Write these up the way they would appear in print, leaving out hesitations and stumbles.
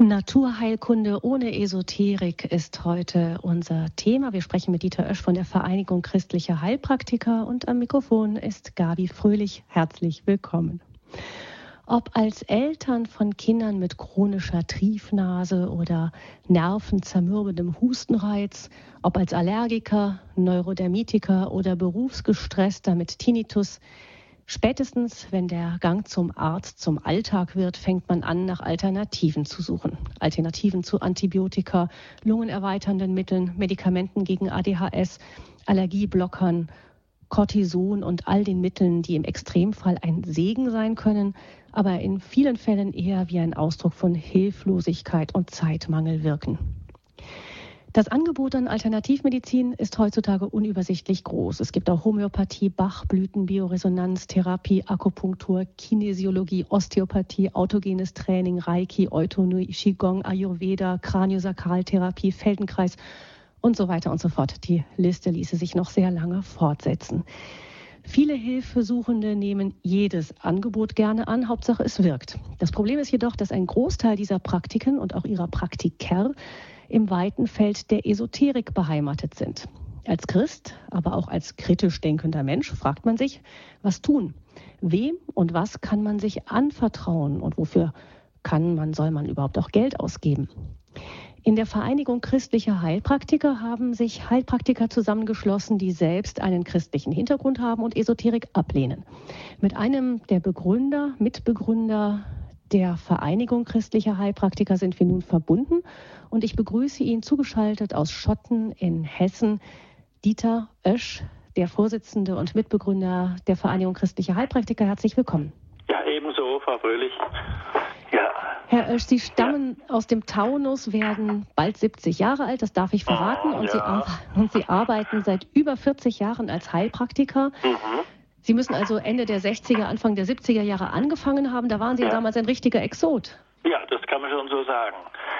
Naturheilkunde ohne Esoterik ist heute unser Thema. Wir sprechen mit Dieter Oesch von der Vereinigung Christlicher Heilpraktiker und am Mikrofon ist Gabi Fröhlich. Herzlich willkommen. Ob als Eltern von Kindern mit chronischer Triefnase oder nervenzermürbendem Hustenreiz, ob als Allergiker, Neurodermitiker oder Berufsgestresster mit Tinnitus, spätestens, wenn der Gang zum Arzt zum Alltag wird, fängt man an, nach Alternativen zu suchen. Alternativen zu Antibiotika, lungenerweiternden Mitteln, Medikamenten gegen ADHS, Allergieblockern, Cortison und all den Mitteln, die im Extremfall ein Segen sein können, aber in vielen Fällen eher wie ein Ausdruck von Hilflosigkeit und Zeitmangel wirken. Das Angebot an Alternativmedizin ist heutzutage unübersichtlich groß. Es gibt auch Homöopathie, Bachblüten, Bioresonanztherapie, Akupunktur, Kinesiologie, Osteopathie, autogenes Training, Reiki, Eutonie, Qigong, Ayurveda, Kraniosakraltherapie, Feldenkreis und so weiter und so fort. Die Liste ließe sich noch sehr lange fortsetzen. Viele Hilfesuchende nehmen jedes Angebot gerne an, Hauptsache es wirkt. Das Problem ist jedoch, dass ein Großteil dieser Praktiken und auch ihrer Praktiker im weiten Feld der Esoterik beheimatet sind. Als Christ, aber auch als kritisch denkender Mensch fragt man sich, was tun? Wem und was kann man sich anvertrauen und wofür soll man überhaupt auch Geld ausgeben? In der Vereinigung Christlicher Heilpraktiker haben sich Heilpraktiker zusammengeschlossen, die selbst einen christlichen Hintergrund haben und Esoterik ablehnen. Mit einem der Mitbegründer der Vereinigung Christlicher Heilpraktiker sind wir nun verbunden und ich begrüße ihn zugeschaltet aus Schotten in Hessen, Dieter Oesch, der Vorsitzende und Mitbegründer der Vereinigung Christlicher Heilpraktiker. Herzlich willkommen. Ja, ebenso, Frau Fröhlich. Ja. Herr Oesch, Sie stammen aus dem Taunus, werden bald 70 Jahre alt, das darf ich verraten, und Sie arbeiten seit über 40 Jahren als Heilpraktiker. Sie müssen also Ende der 60er, Anfang der 70er Jahre angefangen haben. Da waren Sie ja damals ein richtiger Exot. Ja, das kann man schon so sagen.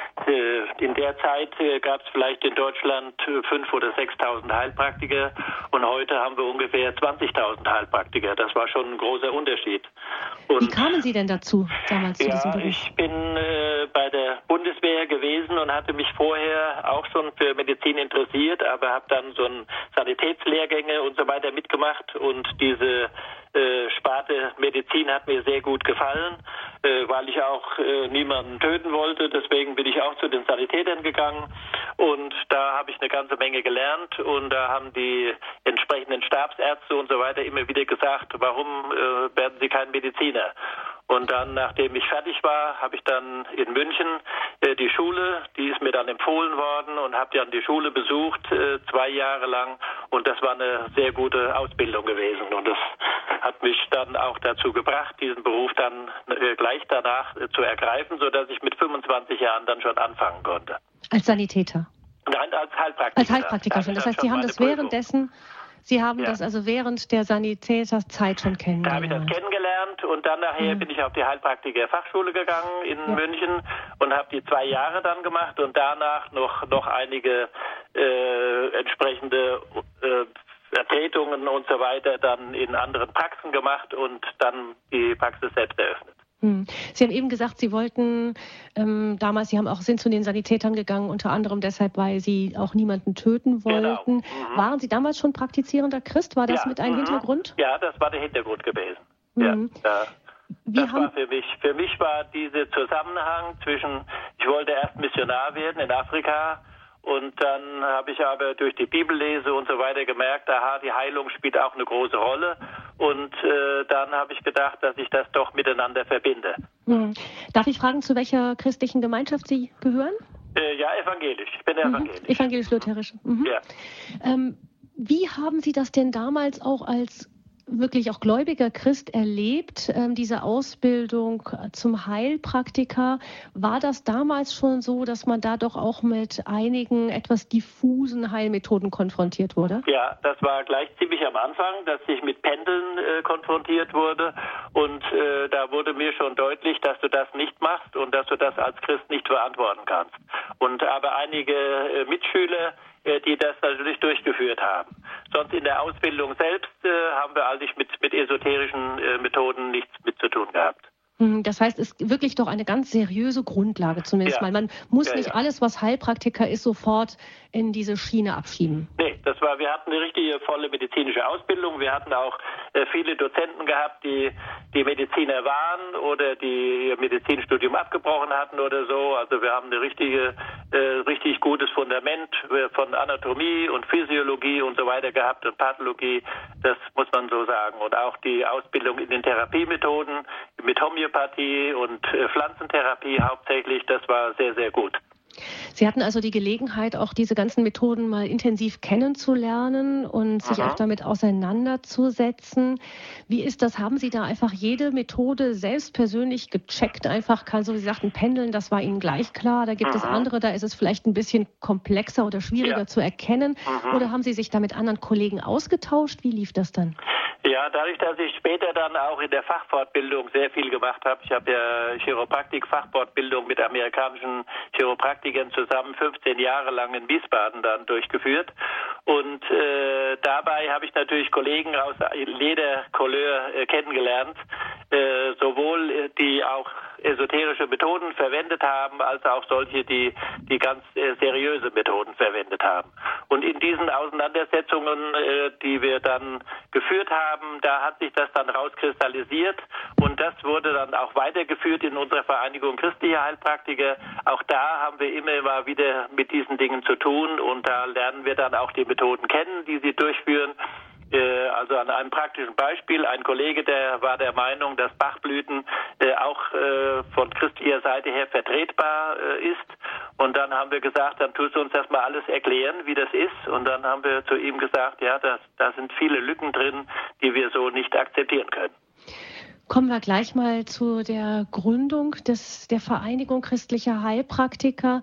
In der Zeit gab es vielleicht in Deutschland 5.000 oder 6.000 Heilpraktiker und heute haben wir ungefähr 20.000 Heilpraktiker. Das war schon ein großer Unterschied. Und wie kamen Sie denn dazu damals zu diesem Beruf? Ich bin bei der Bundeswehr gewesen und hatte mich vorher auch schon für Medizin interessiert, aber habe dann so ein Sanitätslehrgänge und so weiter mitgemacht und diese Sparte Medizin hat mir sehr gut gefallen, weil ich auch niemanden töten wollte. Deswegen bin ich auch zu den Sanitätern gegangen und da habe ich eine ganze Menge gelernt und da haben die entsprechenden Stabsärzte und so weiter immer wieder gesagt, warum werden Sie kein Mediziner? Und dann, nachdem ich fertig war, habe ich dann in München die Schule, die ist mir dann empfohlen worden und habe dann die Schule besucht, 2 Jahre lang und das war eine sehr gute Ausbildung gewesen und das hat mich dann auch dazu gebracht, diesen Beruf dann gleich danach zu ergreifen, sodass ich mit 25 Jahren dann schon anfangen konnte. Als Sanitäter? Nein, als Heilpraktiker. Als Heilpraktiker schon. Das heißt, Sie haben das währenddessen... Sie haben das also während der Sanitäterzeit schon kennengelernt. Da habe ich das kennengelernt und dann nachher bin ich auf die Heilpraktiker-Fachschule gegangen in München und habe die 2 Jahre dann gemacht und danach noch einige entsprechende Vertretungen und so weiter dann in anderen Praxen gemacht und dann die Praxis selbst eröffnet. Sie haben eben gesagt, Sie wollten damals, sind zu den Sanitätern gegangen, unter anderem deshalb, weil Sie auch niemanden töten wollten. Genau. Waren Sie damals schon praktizierender Christ? War das mit einem Hintergrund? Ja, das war der Hintergrund gewesen. Für mich war dieser Zusammenhang zwischen, ich wollte erst Missionar werden in Afrika und dann habe ich aber durch die Bibellese und so weiter gemerkt, die Heilung spielt auch eine große Rolle. Und dann habe ich gedacht, dass ich das doch miteinander verbinde. Darf ich fragen, zu welcher christlichen Gemeinschaft Sie gehören? Ja, evangelisch. Ich bin evangelisch. Evangelisch-lutherisch. Ja. Wie haben Sie das denn damals auch als wirklich auch gläubiger Christ erlebt, diese Ausbildung zum Heilpraktiker? War das damals schon so, dass man da doch auch mit einigen etwas diffusen Heilmethoden konfrontiert wurde? Ja, das war gleich ziemlich am Anfang, dass ich mit Pendeln konfrontiert wurde und da wurde mir schon deutlich, dass du das nicht machst und dass du das als Christ nicht verantworten kannst. Und aber einige Mitschüler, die das natürlich durchgeführt haben. Sonst in der Ausbildung selbst haben wir eigentlich mit esoterischen Methoden nichts mit zu tun gehabt. Das heißt, es ist wirklich doch eine ganz seriöse Grundlage zumindest mal. Man muss nicht alles, was Heilpraktiker ist, sofort in diese Schiene abschieben. Nee, wir hatten eine richtige volle medizinische Ausbildung. Wir hatten auch viele Dozenten gehabt, die Mediziner waren oder die ihr Medizinstudium abgebrochen hatten oder so. Also wir haben eine richtig gutes Fundament von Anatomie und Physiologie und so weiter gehabt und Pathologie. Das muss man so sagen. Und auch die Ausbildung in den Therapiemethoden mit Homöopathie und Pflanzentherapie hauptsächlich, das war sehr, sehr gut. Sie hatten also die Gelegenheit, auch diese ganzen Methoden mal intensiv kennenzulernen und sich auch damit auseinanderzusetzen. Wie ist das? Haben Sie da einfach jede Methode selbst persönlich gecheckt? Einfach, so wie Sie sagten, pendeln, das war Ihnen gleich klar. Da gibt es andere, da ist es vielleicht ein bisschen komplexer oder schwieriger zu erkennen. Oder haben Sie sich da mit anderen Kollegen ausgetauscht? Wie lief das dann? Ja, dadurch, dass ich später dann auch in der Fachfortbildung sehr viel gemacht habe. Ich habe ja Chiropraktik-Fachfortbildung mit amerikanischen Chiropraktikern zusammen 15 Jahre lang in Wiesbaden dann durchgeführt. Und dabei habe ich natürlich Kollegen aus jeder Couleur kennengelernt, sowohl die auch esoterische Methoden verwendet haben, als auch solche, die ganz seriöse Methoden verwendet haben. Und in diesen Auseinandersetzungen, die wir dann geführt haben, da hat sich das dann rauskristallisiert und das wurde dann auch weitergeführt in unserer Vereinigung Christliche Heilpraktiker. Auch da haben wir immer mal wieder mit diesen Dingen zu tun und da lernen wir dann auch die Methoden kennen, die sie durchführen. Also an einem praktischen Beispiel, ein Kollege, der war der Meinung, dass Bachblüten auch von christlicher Seite her vertretbar ist. Und dann haben wir gesagt, dann tust du uns das mal alles erklären, wie das ist. Und dann haben wir zu ihm gesagt, ja, da sind viele Lücken drin, die wir so nicht akzeptieren können. Kommen wir gleich mal zu der Gründung der Vereinigung christlicher Heilpraktiker.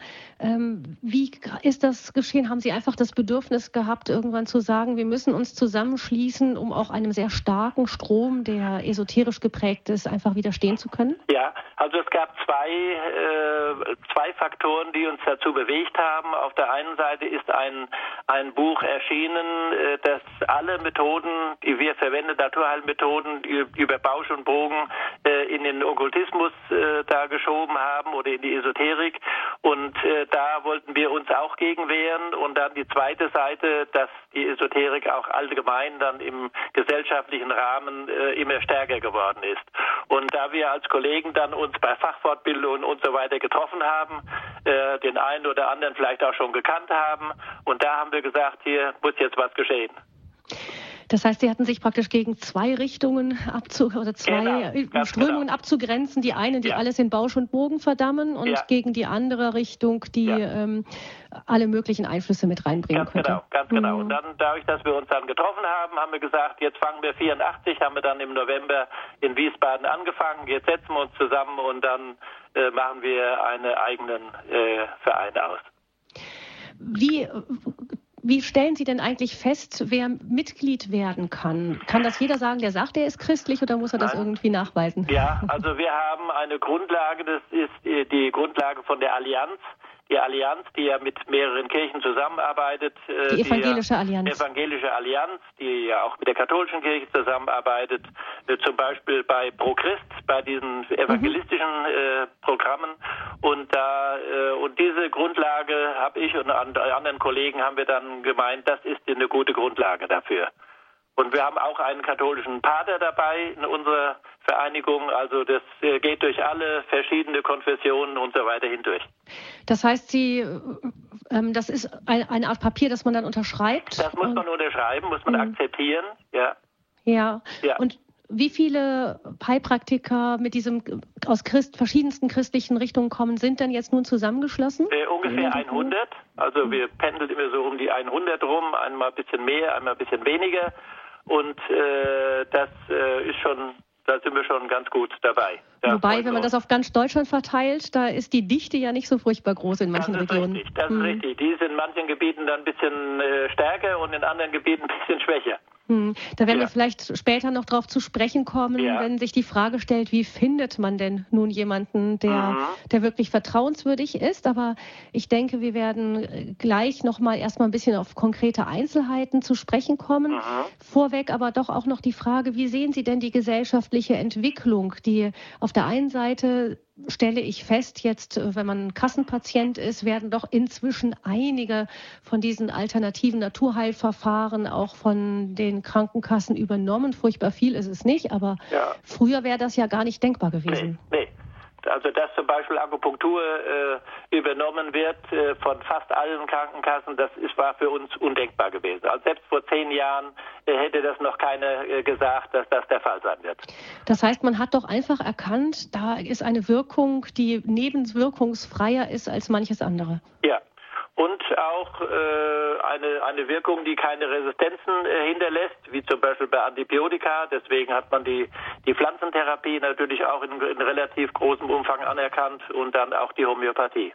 Wie ist das geschehen? Haben Sie einfach das Bedürfnis gehabt, irgendwann zu sagen, wir müssen uns zusammenschließen, um auch einem sehr starken Strom, der esoterisch geprägt ist, einfach widerstehen zu können? Ja, also es gab zwei Faktoren, die uns dazu bewegt haben. Auf der einen Seite ist ein Buch erschienen, das alle Methoden, die wir verwenden, Naturheilmethoden über Bausch und Bogen in den Okkultismus da geschoben haben oder in die Esoterik und da wollten wir uns auch gegen wehren und dann die zweite Seite, dass die Esoterik auch allgemein dann im gesellschaftlichen Rahmen immer stärker geworden ist. Und da wir als Kollegen dann uns bei Fachfortbildungen und so weiter getroffen haben, den einen oder anderen vielleicht auch schon gekannt haben und da haben wir gesagt, hier muss jetzt was geschehen. Das heißt, Sie hatten sich praktisch gegen zwei Richtungen Strömungen abzugrenzen. Die eine, die alles in Bausch und Bogen verdammen und gegen die andere Richtung, die alle möglichen Einflüsse mit reinbringen könnte. Ganz genau. Und dann, dadurch, dass wir uns dann getroffen haben, haben wir gesagt, jetzt fangen wir 84, haben wir dann im November in Wiesbaden angefangen. Jetzt setzen wir uns zusammen und dann machen wir einen eigenen Verein aus. Wie stellen Sie denn eigentlich fest, wer Mitglied werden kann? Kann das jeder sagen, der sagt, er ist christlich, oder muss er das irgendwie nachweisen? Ja, also wir haben eine Grundlage, das ist die Grundlage von der Allianz. Die Allianz, die ja mit mehreren Kirchen zusammenarbeitet. Die Evangelische Allianz. Evangelische Allianz, die ja auch mit der katholischen Kirche zusammenarbeitet. Zum Beispiel bei Pro Christ, bei diesen evangelistischen Programmen. Und diese Grundlage habe ich und anderen Kollegen haben wir dann gemeint, das ist eine gute Grundlage dafür. Und wir haben auch einen katholischen Pater dabei in unserer Vereinigung. Also das geht durch alle verschiedene Konfessionen und so weiter hindurch. Das heißt, das ist eine Art Papier, das man dann unterschreibt? Das muss man unterschreiben, muss man akzeptieren, ja. Ja. Und wie viele Heilpraktiker mit aus verschiedensten christlichen Richtungen kommen, sind denn jetzt nun zusammengeschlossen? Ungefähr 100. Also wir pendeln immer so um die 100 rum, einmal ein bisschen mehr, einmal ein bisschen weniger. Und das ist schon, da sind wir schon ganz gut dabei. Ja, wobei, wenn man das auf ganz Deutschland verteilt, da ist die Dichte ja nicht so furchtbar groß in manchen Regionen. Das ist richtig. Die ist in manchen Gebieten dann ein bisschen stärker und in anderen Gebieten ein bisschen schwächer. Da werden wir vielleicht später noch drauf zu sprechen kommen, wenn sich die Frage stellt, wie findet man denn nun jemanden, der wirklich vertrauenswürdig ist. Aber ich denke, wir werden gleich nochmal erstmal ein bisschen auf konkrete Einzelheiten zu sprechen kommen. Vorweg aber doch auch noch die Frage, wie sehen Sie denn die gesellschaftliche Entwicklung, die auf auf der einen Seite stelle ich fest, jetzt, wenn man Kassenpatient ist, werden doch inzwischen einige von diesen alternativen Naturheilverfahren auch von den Krankenkassen übernommen. Furchtbar viel ist es nicht, aber früher wäre das ja gar nicht denkbar gewesen. Nee. Also dass zum Beispiel Akupunktur übernommen wird von fast allen Krankenkassen, war für uns undenkbar gewesen. Also selbst vor 10 Jahren hätte das noch keiner gesagt, dass das der Fall sein wird. Das heißt, man hat doch einfach erkannt, da ist eine Wirkung, die nebenwirkungsfreier ist als manches andere. Ja. Und auch eine Wirkung, die keine Resistenzen hinterlässt, wie zum Beispiel bei Antibiotika. Deswegen hat man die Pflanzentherapie natürlich auch in relativ großem Umfang anerkannt und dann auch die Homöopathie.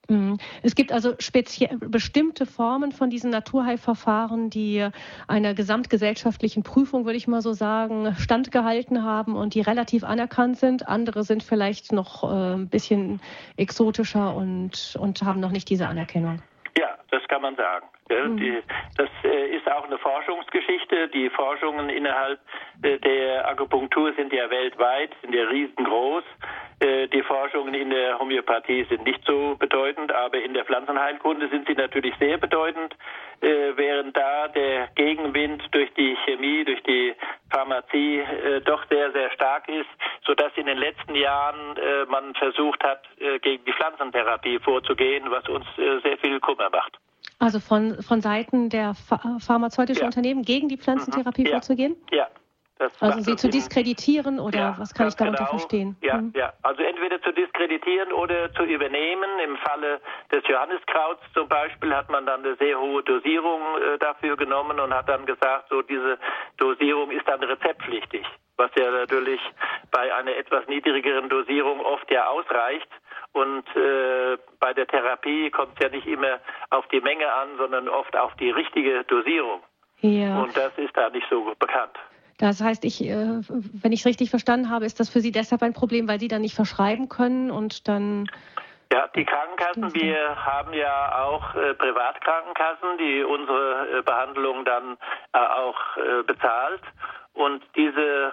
Es gibt also bestimmte Formen von diesen Naturheilverfahren, die einer gesamtgesellschaftlichen Prüfung, würde ich mal so sagen, standgehalten haben und die relativ anerkannt sind. Andere sind vielleicht noch ein bisschen exotischer und haben noch nicht diese Anerkennung. Ja, das kann man sagen. Das ist auch eine Forschungsgeschichte. Die Forschungen innerhalb der Akupunktur sind ja weltweit, sind ja riesengroß. Die Forschungen in der Homöopathie sind nicht so bedeutend, aber in der Pflanzenheilkunde sind sie natürlich sehr bedeutend, während da der Gegenwind durch die Chemie, durch die Pharmazie doch sehr, sehr stark ist, sodass in den letzten Jahren man versucht hat, gegen die Pflanzentherapie vorzugehen, was uns sehr viel Kummer macht. Also von Seiten der pharmazeutischen Unternehmen gegen die Pflanzentherapie vorzugehen? Ja. Also sie zu diskreditieren oder was kann ich darunter verstehen? Ja, also entweder zu diskreditieren oder zu übernehmen. Im Falle des Johanniskrauts zum Beispiel hat man dann eine sehr hohe Dosierung dafür genommen und hat dann gesagt, so diese Dosierung ist dann rezeptpflichtig, was ja natürlich bei einer etwas niedrigeren Dosierung oft ja ausreicht. Und bei der Therapie kommt es ja nicht immer auf die Menge an, sondern oft auf die richtige Dosierung. Ja. Und das ist da nicht so bekannt. Das heißt, wenn ich es richtig verstanden habe, ist das für Sie deshalb ein Problem, weil Sie dann nicht verschreiben können und dann... Ja, die Krankenkassen, wir haben ja auch Privatkrankenkassen, die unsere Behandlung dann auch bezahlt. Und diese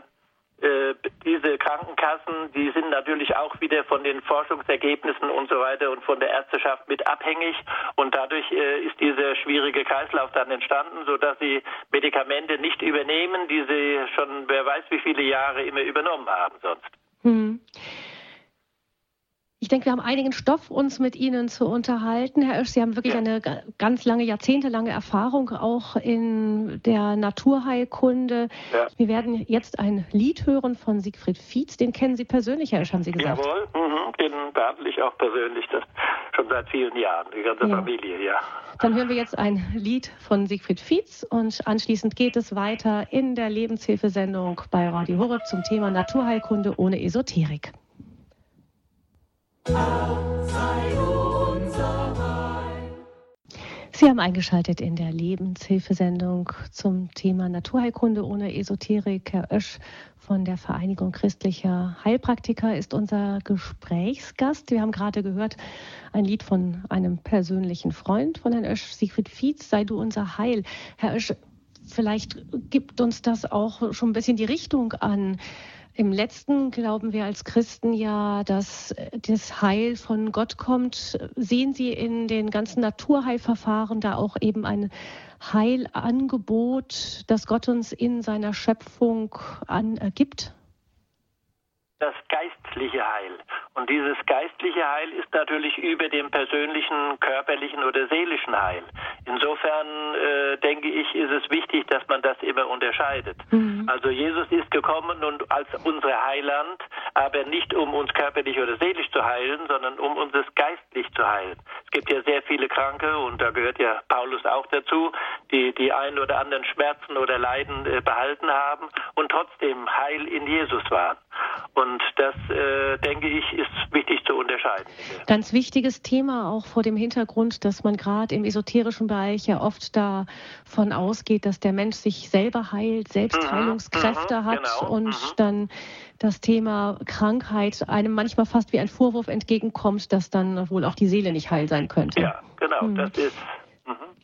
Krankenkassen, die sind natürlich auch wieder von den Forschungsergebnissen und so weiter und von der Ärzteschaft mit abhängig und dadurch ist dieser schwierige Kreislauf dann entstanden, sodass sie Medikamente nicht übernehmen, die sie schon wer weiß wie viele Jahre immer übernommen haben sonst. Ich denke, wir haben einigen Stoff, uns mit Ihnen zu unterhalten. Herr Oesch, Sie haben wirklich eine ganz lange, jahrzehntelange Erfahrung auch in der Naturheilkunde. Ja. Wir werden jetzt ein Lied hören von Siegfried Fietz. Den kennen Sie persönlich, Herr Oesch, haben Sie gesagt? Jawohl, den behandle ich auch persönlich, das schon seit vielen Jahren, die ganze Familie, Dann hören wir jetzt ein Lied von Siegfried Fietz und anschließend geht es weiter in der Lebenshilfesendung bei Radio Horeb zum Thema Naturheilkunde ohne Esoterik. Sie haben eingeschaltet in der Lebenshilfesendung zum Thema Naturheilkunde ohne Esoterik. Herr Oesch von der Vereinigung christlicher Heilpraktiker ist unser Gesprächsgast. Wir haben gerade gehört ein Lied von einem persönlichen Freund von Herrn Oesch, Siegfried Fietz, Sei du unser Heil. Herr Oesch, vielleicht gibt uns das auch schon ein bisschen die Richtung an. Im Letzten glauben wir als Christen ja, dass das Heil von Gott kommt. Sehen Sie in den ganzen Naturheilverfahren da auch eben ein Heilangebot, das Gott uns in seiner Schöpfung gibt? Das geistliche Heil. Und dieses geistliche Heil ist natürlich über dem persönlichen, körperlichen oder seelischen Heil. Insofern denke ich, ist es wichtig, dass man das immer unterscheidet. Also Jesus ist gekommen und als unser Heiland, aber nicht um uns körperlich oder seelisch zu heilen, sondern um uns geistlich zu heilen. Es gibt ja sehr viele Kranke und da gehört ja Paulus auch dazu, die einen oder anderen Schmerzen oder Leiden behalten haben und trotzdem heil in Jesus waren. Und das, denke ich, ist wichtig zu unterscheiden. Ganz wichtiges Thema, auch vor dem Hintergrund, dass man gerade im esoterischen Bereich ja oft davon ausgeht, dass der Mensch sich selber heilt, Selbstheilungskräfte hat und dann das Thema Krankheit einem manchmal fast wie ein Vorwurf entgegenkommt, dass dann wohl auch die Seele nicht heil sein könnte. Ja, genau, das ist...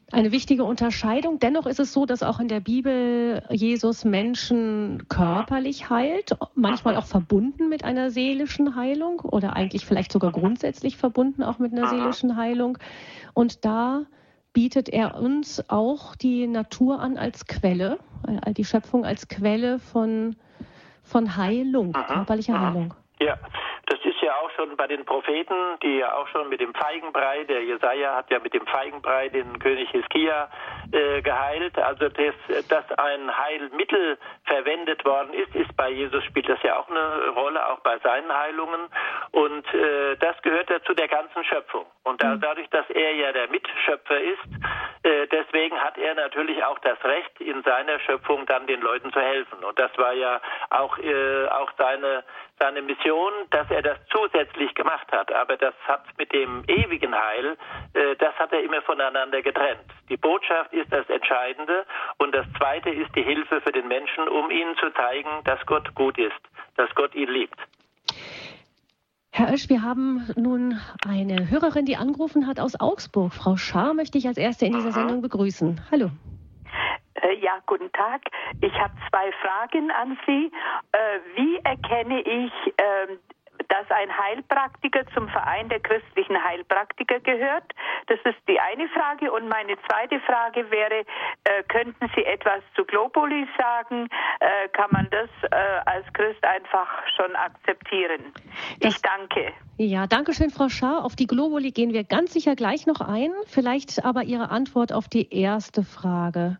Eine wichtige Unterscheidung. Dennoch ist es so, dass auch in der Bibel Jesus Menschen körperlich heilt, manchmal auch verbunden mit einer seelischen Heilung oder eigentlich vielleicht sogar grundsätzlich verbunden auch mit einer seelischen Heilung. Und da bietet er uns auch die Natur an als Quelle, die Schöpfung als Quelle von Heilung, körperlicher Heilung. Ja, das ist ja auch schon bei den Propheten, die ja auch schon mit dem Feigenbrei, der Jesaja hat ja mit dem Feigenbrei den König Hiskia geheilt. Also dass ein Heilmittel verwendet worden ist bei Jesus, spielt das ja auch eine Rolle, auch bei seinen Heilungen. Und das gehört ja zu der ganzen Schöpfung. Und dadurch, dass er ja der Mitschöpfer ist, deswegen hat er natürlich auch das Recht, in seiner Schöpfung dann den Leuten zu helfen. Und das war ja auch seine Mission, dass er das zusätzlich gemacht hat. Aber das hat mit dem ewigen Heil, das hat er immer voneinander getrennt. Die Botschaft ist das Entscheidende und das Zweite ist die Hilfe für den Menschen, um ihnen zu zeigen, dass Gott gut ist, dass Gott ihn liebt. Herr Oesch, wir haben nun eine Hörerin, die angerufen hat aus Augsburg. Frau Schaar möchte ich als Erste in dieser Sendung begrüßen. Hallo. Ja, guten Tag. Ich habe 2 Fragen an Sie. Wie erkenne ich, dass ein Heilpraktiker zum Verein der christlichen Heilpraktiker gehört? Das ist die eine Frage. Und meine zweite Frage wäre, könnten Sie etwas zu Globuli sagen? Kann man das als Christ einfach schon akzeptieren? Ich danke. Ja, danke schön, Frau Schaar. Auf die Globuli gehen wir ganz sicher gleich noch ein. Vielleicht aber Ihre Antwort auf die erste Frage.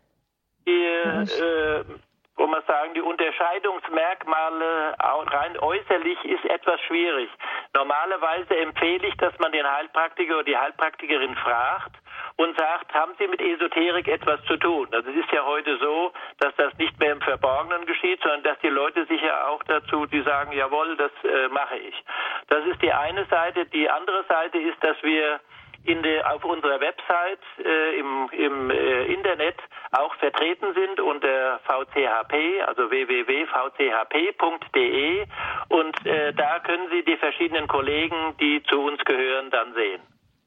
Wo man sagen, die Unterscheidungsmerkmale rein äußerlich ist etwas schwierig. Normalerweise empfehle ich, dass man den Heilpraktiker oder die Heilpraktikerin fragt und sagt, haben Sie mit Esoterik etwas zu tun? Also es ist ja heute so, dass das nicht mehr im Verborgenen geschieht, sondern dass die Leute sich ja auch dazu, die sagen, jawohl, das mache ich. Das ist die eine Seite. Die andere Seite ist, dass wir auf unserer Website im Internet auch vertreten sind unter VCHP, also www.vchp.de und da können Sie die verschiedenen Kollegen, die zu uns gehören, dann sehen.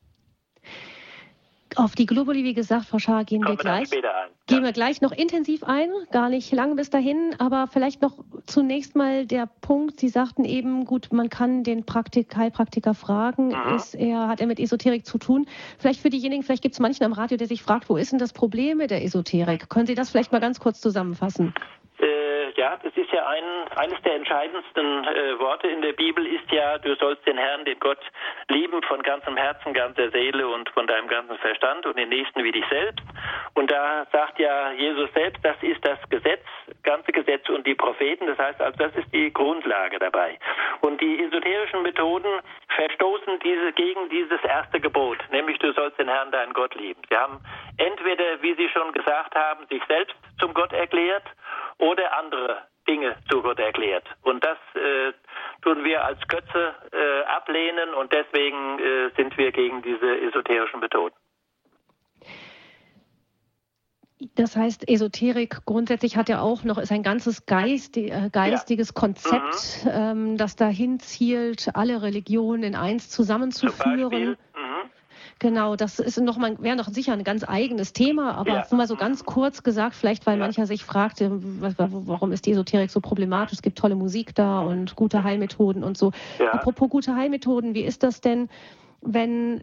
Auf die Globuli, wie gesagt, Frau Schaar, gehen wir gleich noch intensiv ein, gar nicht lang bis dahin, aber vielleicht noch zunächst mal der Punkt, Sie sagten eben, gut, man kann den Heilpraktiker fragen, hat er mit Esoterik zu tun? Vielleicht für diejenigen, vielleicht gibt es manchen am Radio, der sich fragt, wo ist denn das Problem mit der Esoterik? Können Sie das vielleicht mal ganz kurz zusammenfassen? Ja, das ist ja eines der entscheidendsten Worte in der Bibel ist ja, du sollst den Herrn, den Gott, lieben von ganzem Herzen, ganzer Seele und von deinem ganzen Verstand und den Nächsten wie dich selbst. Und da sagt ja Jesus selbst, das ist das Gesetz, ganze Gesetz und die Propheten. Das heißt, also das ist die Grundlage dabei. Und die esoterischen Methoden verstoßen gegen dieses erste Gebot, nämlich du sollst den Herrn, deinen Gott lieben. Sie haben entweder, wie Sie schon gesagt haben, sich selbst zum Gott erklärt oder andere Dinge zu Gott erklärt. Und das tun wir als Götze ablehnen und deswegen sind wir gegen diese esoterischen Methoden. Das heißt, Esoterik grundsätzlich hat ja auch noch, ist ein ganzes geistiges Konzept, das dahin zielt, alle Religionen in eins zusammenzuführen. Genau, das ist wäre noch sicher ein ganz eigenes Thema, aber nur mal so ganz kurz gesagt, vielleicht weil mancher sich fragte, warum ist die Esoterik so problematisch? Es gibt tolle Musik da und gute Heilmethoden und so. Ja. Apropos gute Heilmethoden, wie ist das denn, wenn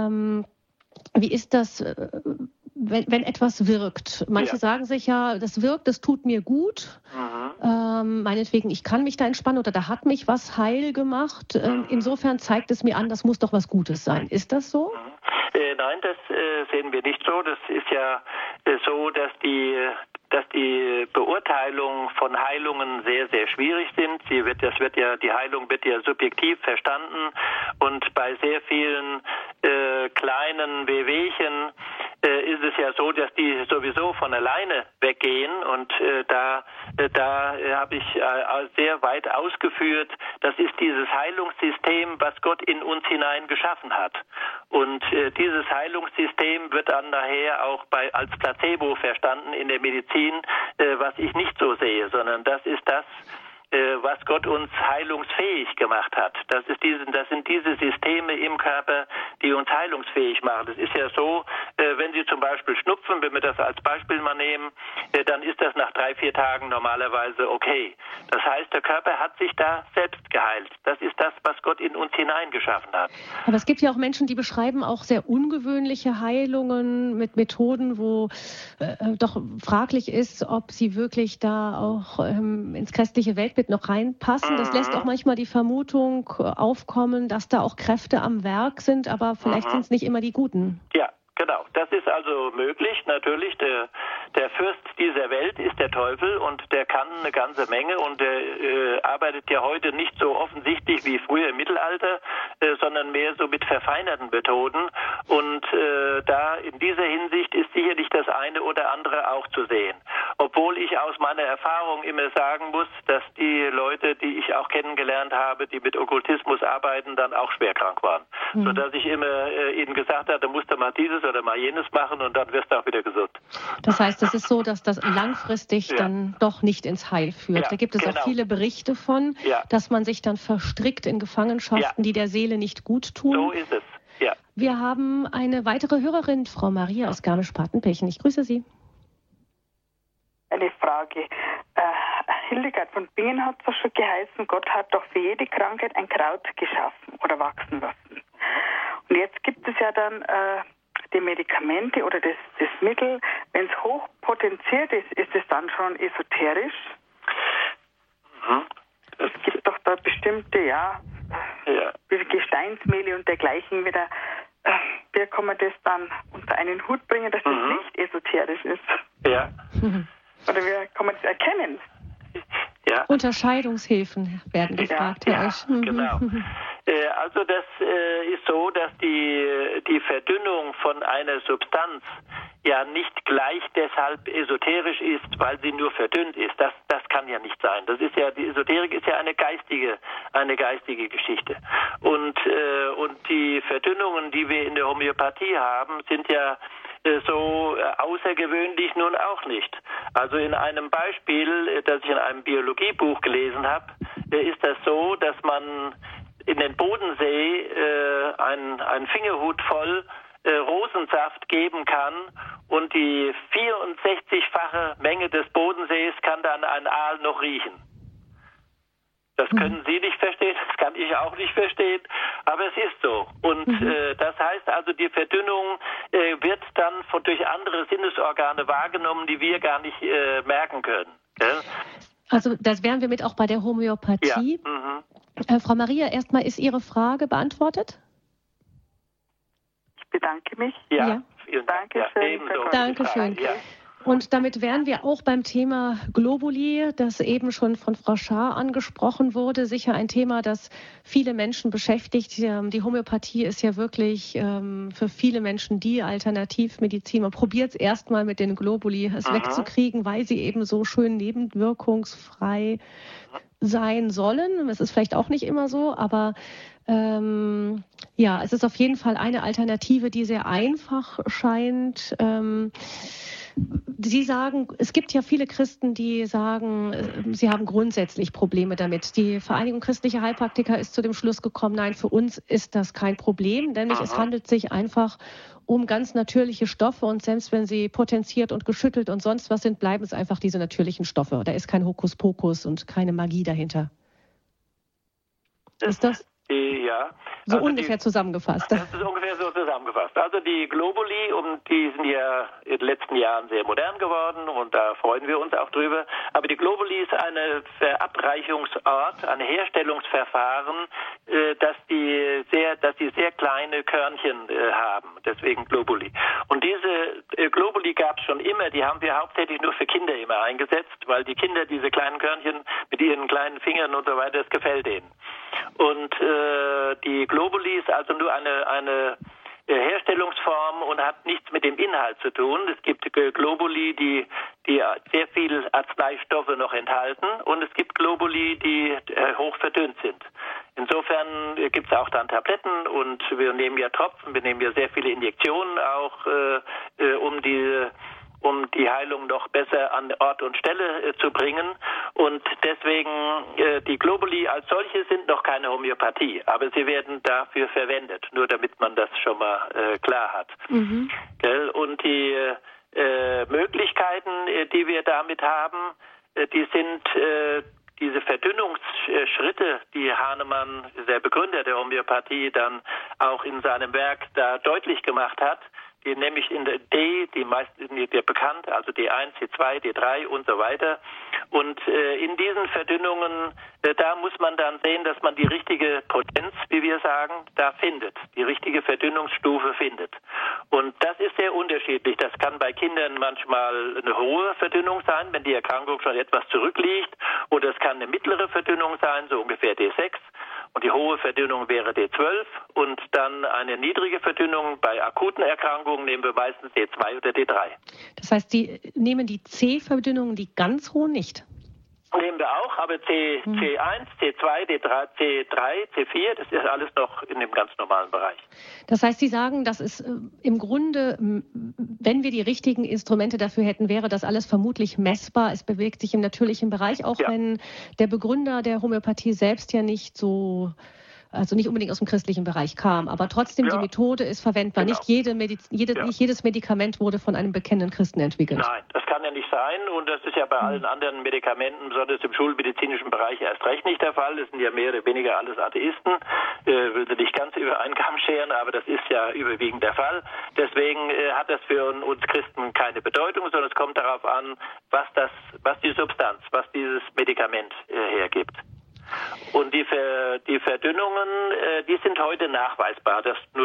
etwas wirkt? Manche sagen sich ja, das wirkt, das tut mir gut. Meinetwegen, ich kann mich da entspannen oder da hat mich was heil gemacht. Insofern zeigt es mir an, das muss doch was Gutes sein. Ist das so? Nein, das sehen wir nicht so. Das ist ja so, dass die Beurteilung von Heilungen sehr, sehr schwierig sind. Die Heilung wird ja subjektiv verstanden und bei sehr vielen kleinen Wehwehchen ist es ja so, dass die sowieso von alleine weggehen und da habe ich sehr weit ausgeführt, das ist dieses Heilungssystem, was Gott in uns hinein geschaffen hat. Und dieses Heilungssystem wird dann nachher auch als Placebo verstanden in der Medizin, was ich nicht so sehe, sondern das ist das, was Gott uns heilungsfähig gemacht hat. Das sind diese Systeme im Körper, die uns heilungsfähig machen. Es ist ja so, Wenn Sie zum Beispiel schnupfen, wenn wir das als Beispiel mal nehmen, dann ist das nach 3-4 Tagen normalerweise okay. Das heißt, der Körper hat sich da selbst geheilt. Das ist das, was Gott in uns hineingeschaffen hat. Aber es gibt ja auch Menschen, die beschreiben auch sehr ungewöhnliche Heilungen mit Methoden, wo doch fraglich ist, ob sie wirklich da auch ins christliche Weltbild noch reinpassen. Das lässt auch manchmal die Vermutung aufkommen, dass da auch Kräfte am Werk sind, aber vielleicht sind es nicht immer die guten. Ja. Genau, das ist also möglich. Natürlich, der Fürst dieser Welt ist der Teufel und der kann eine ganze Menge und der arbeitet ja heute nicht so offensichtlich wie früher im Mittelalter, sondern mehr so mit verfeinerten Methoden. Und da in dieser Hinsicht ist sicherlich das eine oder andere auch zu sehen. Obwohl ich aus meiner Erfahrung immer sagen muss, dass die Leute, die ich auch kennengelernt habe, die mit Okkultismus arbeiten, dann auch schwer krank waren. Sodass ich immer ihnen gesagt habe, da musst du mal dieses oder mal jenes machen und dann wirst du auch wieder gesund. Das heißt, es ist so, dass das langfristig dann doch nicht ins Heil führt. Ja, da gibt es auch viele Berichte von, dass man sich dann verstrickt in Gefangenschaften, die der Seele nicht gut tun. So ist es, ja. Wir haben eine weitere Hörerin, Frau Maria aus Garmisch-Partenkirchen. Ich grüße Sie. Eine Frage. Hildegard von Bingen hat es schon geheißen, Gott hat doch für jede Krankheit ein Kraut geschaffen oder wachsen lassen. Und jetzt gibt es ja dann die Medikamente oder das Mittel, wenn es hochpotenziert ist, ist es dann schon esoterisch? Es gibt doch da bestimmte, wie Gesteinsmehle und dergleichen wieder. Wie kann man das dann unter einen Hut bringen, dass das nicht esoterisch ist? Ja. Oder wie kann man das erkennen? Ja. Unterscheidungshilfen werden gefragt, Herr Oesch. Genau. Also das ist so, dass die Verdünnung von einer Substanz ja nicht gleich deshalb esoterisch ist, weil sie nur verdünnt ist. Das kann ja nicht sein. Das ist ja, die Esoterik ist ja eine geistige Geschichte. Und die Verdünnungen, die wir in der Homöopathie haben, sind ja so außergewöhnlich nun auch nicht. Also in einem Beispiel, das ich in einem Biologiebuch gelesen habe, ist das so, dass man in den Bodensee ein Fingerhut voll Rosensaft geben kann und die 64-fache Menge des Bodensees kann dann ein Aal noch riechen. Das können Sie nicht verstehen, das kann ich auch nicht verstehen, aber es ist so. Und das heißt also, die Verdünnung wird dann durch andere Sinnesorgane wahrgenommen, die wir gar nicht merken können. Also das wären wir mit auch bei der Homöopathie. Ja. Frau Maria, erstmal ist Ihre Frage beantwortet? Ich bedanke mich. Ja. Dankeschön. Dankeschön. Ja. Und damit wären wir auch beim Thema Globuli, das eben schon von Frau Schaar angesprochen wurde. Sicher ein Thema, das viele Menschen beschäftigt. Die Homöopathie ist ja wirklich für viele Menschen die Alternativmedizin. Man probiert es erstmal mit den Globuli wegzukriegen, weil sie eben so schön nebenwirkungsfrei sein sollen. Es ist vielleicht auch nicht immer so, aber es ist auf jeden Fall eine Alternative, die sehr einfach scheint. Sie sagen, es gibt ja viele Christen, die sagen, sie haben grundsätzlich Probleme damit. Die Vereinigung christlicher Heilpraktiker ist zu dem Schluss gekommen, nein, für uns ist das kein Problem, nämlich es handelt sich einfach um ganz natürliche Stoffe und selbst wenn sie potenziert und geschüttelt und sonst was sind, bleiben es einfach diese natürlichen Stoffe. Da ist kein Hokuspokus und keine Magie dahinter. Ist das? Ja. So also ungefähr zusammengefasst. Das ist ungefähr so zusammengefasst. Also die Globuli, die sind ja in den letzten Jahren sehr modern geworden und da freuen wir uns auch drüber. Aber die Globuli ist eine Verabreichungsort, ein Herstellungsverfahren, dass die sehr kleine Körnchen haben. Deswegen Globuli. Und diese Globuli gab es schon immer. Die haben wir hauptsächlich nur für Kinder immer eingesetzt, weil die Kinder diese kleinen Körnchen mit ihren kleinen Fingern und so weiter, das gefällt denen. Und die Globuli ist also nur eine Herstellungsform und hat nichts mit dem Inhalt zu tun. Es gibt Globuli, die sehr viel Arzneistoffe noch enthalten und es gibt Globuli, die hoch verdünnt sind. Insofern gibt es auch dann Tabletten und wir nehmen ja Tropfen, wir nehmen ja sehr viele Injektionen auch, um die Heilung noch besser an Ort und Stelle zu bringen. Und deswegen, die Globuli als solche sind noch keine Homöopathie, aber sie werden dafür verwendet, nur damit man das schon mal klar hat. Mhm. Und die Möglichkeiten, die wir damit haben, die sind diese Verdünnungsschritte, die Hahnemann, der Begründer der Homöopathie, dann auch in seinem Werk da deutlich gemacht hat, die nämlich in der D, die meisten die bekannt, also D1, D2, D3 und so weiter. Und in diesen Verdünnungen, da muss man dann sehen, dass man die richtige Potenz, wie wir sagen, da findet, die richtige Verdünnungsstufe findet. Und das ist sehr unterschiedlich. Das kann bei Kindern manchmal eine hohe Verdünnung sein, wenn die Erkrankung schon etwas zurückliegt, oder es kann eine mittlere Verdünnung sein, so ungefähr D6. Und die hohe Verdünnung wäre D12 und dann eine niedrige Verdünnung bei akuten Erkrankungen nehmen wir meistens D2 oder D3. Das heißt, Sie nehmen die C-Verdünnungen, die ganz hohen nicht? Nehmen wir auch, aber C1, C2, D3, C3, C4, das ist alles noch in dem ganz normalen Bereich. Das heißt, Sie sagen, das ist im Grunde, wenn wir die richtigen Instrumente dafür hätten, wäre das alles vermutlich messbar. Es bewegt sich im natürlichen Bereich, auch wenn der Begründer der Homöopathie selbst ja nicht so, also nicht unbedingt aus dem christlichen Bereich kam, aber trotzdem die Methode ist verwendbar. Genau. Nicht jedes Medikament wurde von einem bekennenden Christen entwickelt. Nein, das kann ja nicht sein und das ist ja bei allen anderen Medikamenten, besonders im schulmedizinischen Bereich, erst recht nicht der Fall. Das sind ja mehr oder weniger alles Atheisten. Würde nicht ganz über einen Kamm scheren, aber das ist ja überwiegend der Fall. Deswegen hat das für uns Christen keine Bedeutung, sondern es kommt darauf an, was die Substanz, was dieses Medikament hergibt. Und die Verdünnungen, die sind heute nachweisbar,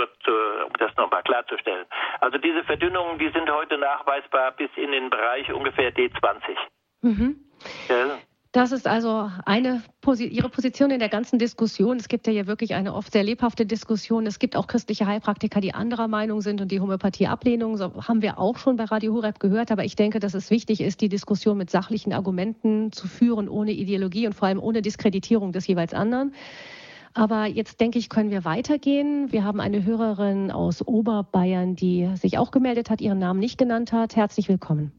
um das nochmal klarzustellen. Also diese Verdünnungen, die sind heute nachweisbar bis in den Bereich ungefähr D20. Mhm. Ja. Das ist also Ihre Position in der ganzen Diskussion. Es gibt ja hier wirklich eine oft sehr lebhafte Diskussion. Es gibt auch christliche Heilpraktiker, die anderer Meinung sind und die Homöopathie ablehnen. So haben wir auch schon bei Radio Horeb gehört. Aber ich denke, dass es wichtig ist, die Diskussion mit sachlichen Argumenten zu führen, ohne Ideologie und vor allem ohne Diskreditierung des jeweils anderen. Aber jetzt denke ich, können wir weitergehen. Wir haben eine Hörerin aus Oberbayern, die sich auch gemeldet hat, ihren Namen nicht genannt hat. Herzlich willkommen.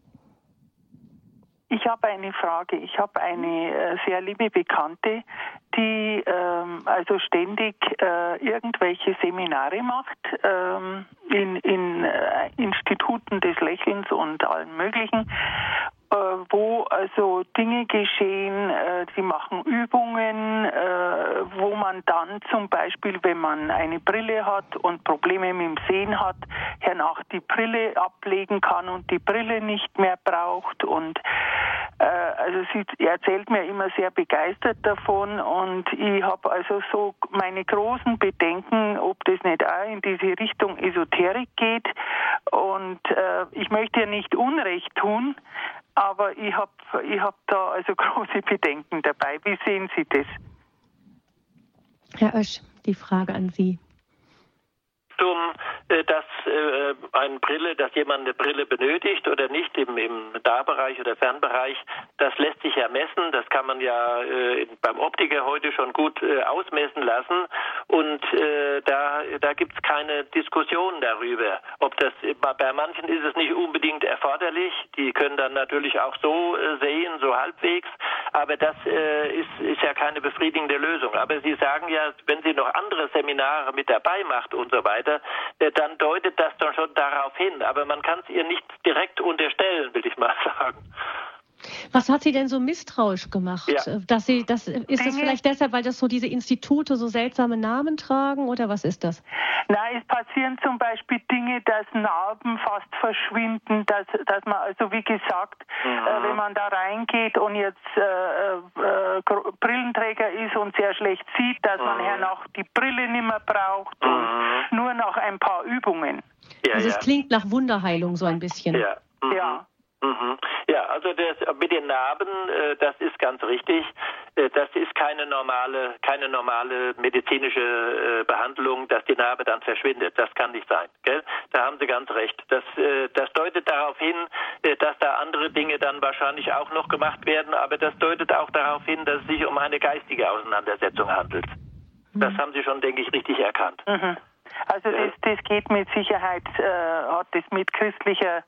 Ich habe eine Frage. Ich habe eine sehr liebe Bekannte, die also ständig irgendwelche Seminare macht in Instituten des Lächelns und allen möglichen, wo also Dinge geschehen, die machen Übungen, wo man dann zum Beispiel, wenn man eine Brille hat und Probleme mit dem Sehen hat, hernach die Brille ablegen kann und die Brille nicht mehr braucht. Und also sie erzählt mir immer sehr begeistert davon und ich habe also so meine großen Bedenken, ob das nicht auch in diese Richtung Esoterik geht. Und ich möchte ja nicht Unrecht tun, aber ich hab da also große Bedenken dabei. Wie sehen Sie das? Herr Oesch, die Frage an Sie. Dass jemand eine Brille benötigt oder nicht im Nahbereich oder Fernbereich, das lässt sich ja messen. Das kann man ja beim Optiker heute schon gut ausmessen lassen. Und da gibt es keine Diskussion darüber. Bei manchen ist es nicht unbedingt erforderlich. Die können dann natürlich auch so sehen, so halbwegs. Aber das ist ja keine befriedigende Lösung. Aber Sie sagen ja, wenn Sie noch andere Seminare mit dabei macht und so weiter, dann deutet das dann schon darauf hin. Aber man kann es ihr nicht direkt unterstellen, will ich mal sagen. Was hat Sie denn so misstrauisch gemacht? Ja. Ist das vielleicht deshalb, weil das so diese Institute so seltsame Namen tragen oder was ist das? Nein, es passieren zum Beispiel Dinge, dass Narben fast verschwinden, dass man also wie gesagt, wenn man da reingeht und jetzt Brillenträger ist und sehr schlecht sieht, dass man hernach die Brille nicht mehr braucht und nur noch ein paar Übungen. Ja, also es klingt nach Wunderheilung so ein bisschen. Ja. Ja. Mhm. Ja, also das mit den Narben, das ist ganz richtig. Das ist keine normale medizinische Behandlung, dass die Narbe dann verschwindet. Das kann nicht sein. Gell? Da haben Sie ganz recht. Das deutet darauf hin, dass da andere Dinge dann wahrscheinlich auch noch gemacht werden, aber das deutet auch darauf hin, dass es sich um eine geistige Auseinandersetzung handelt. Das haben Sie schon, denke ich, richtig erkannt. Mhm. Also das geht mit Sicherheit, hat das mit christlicher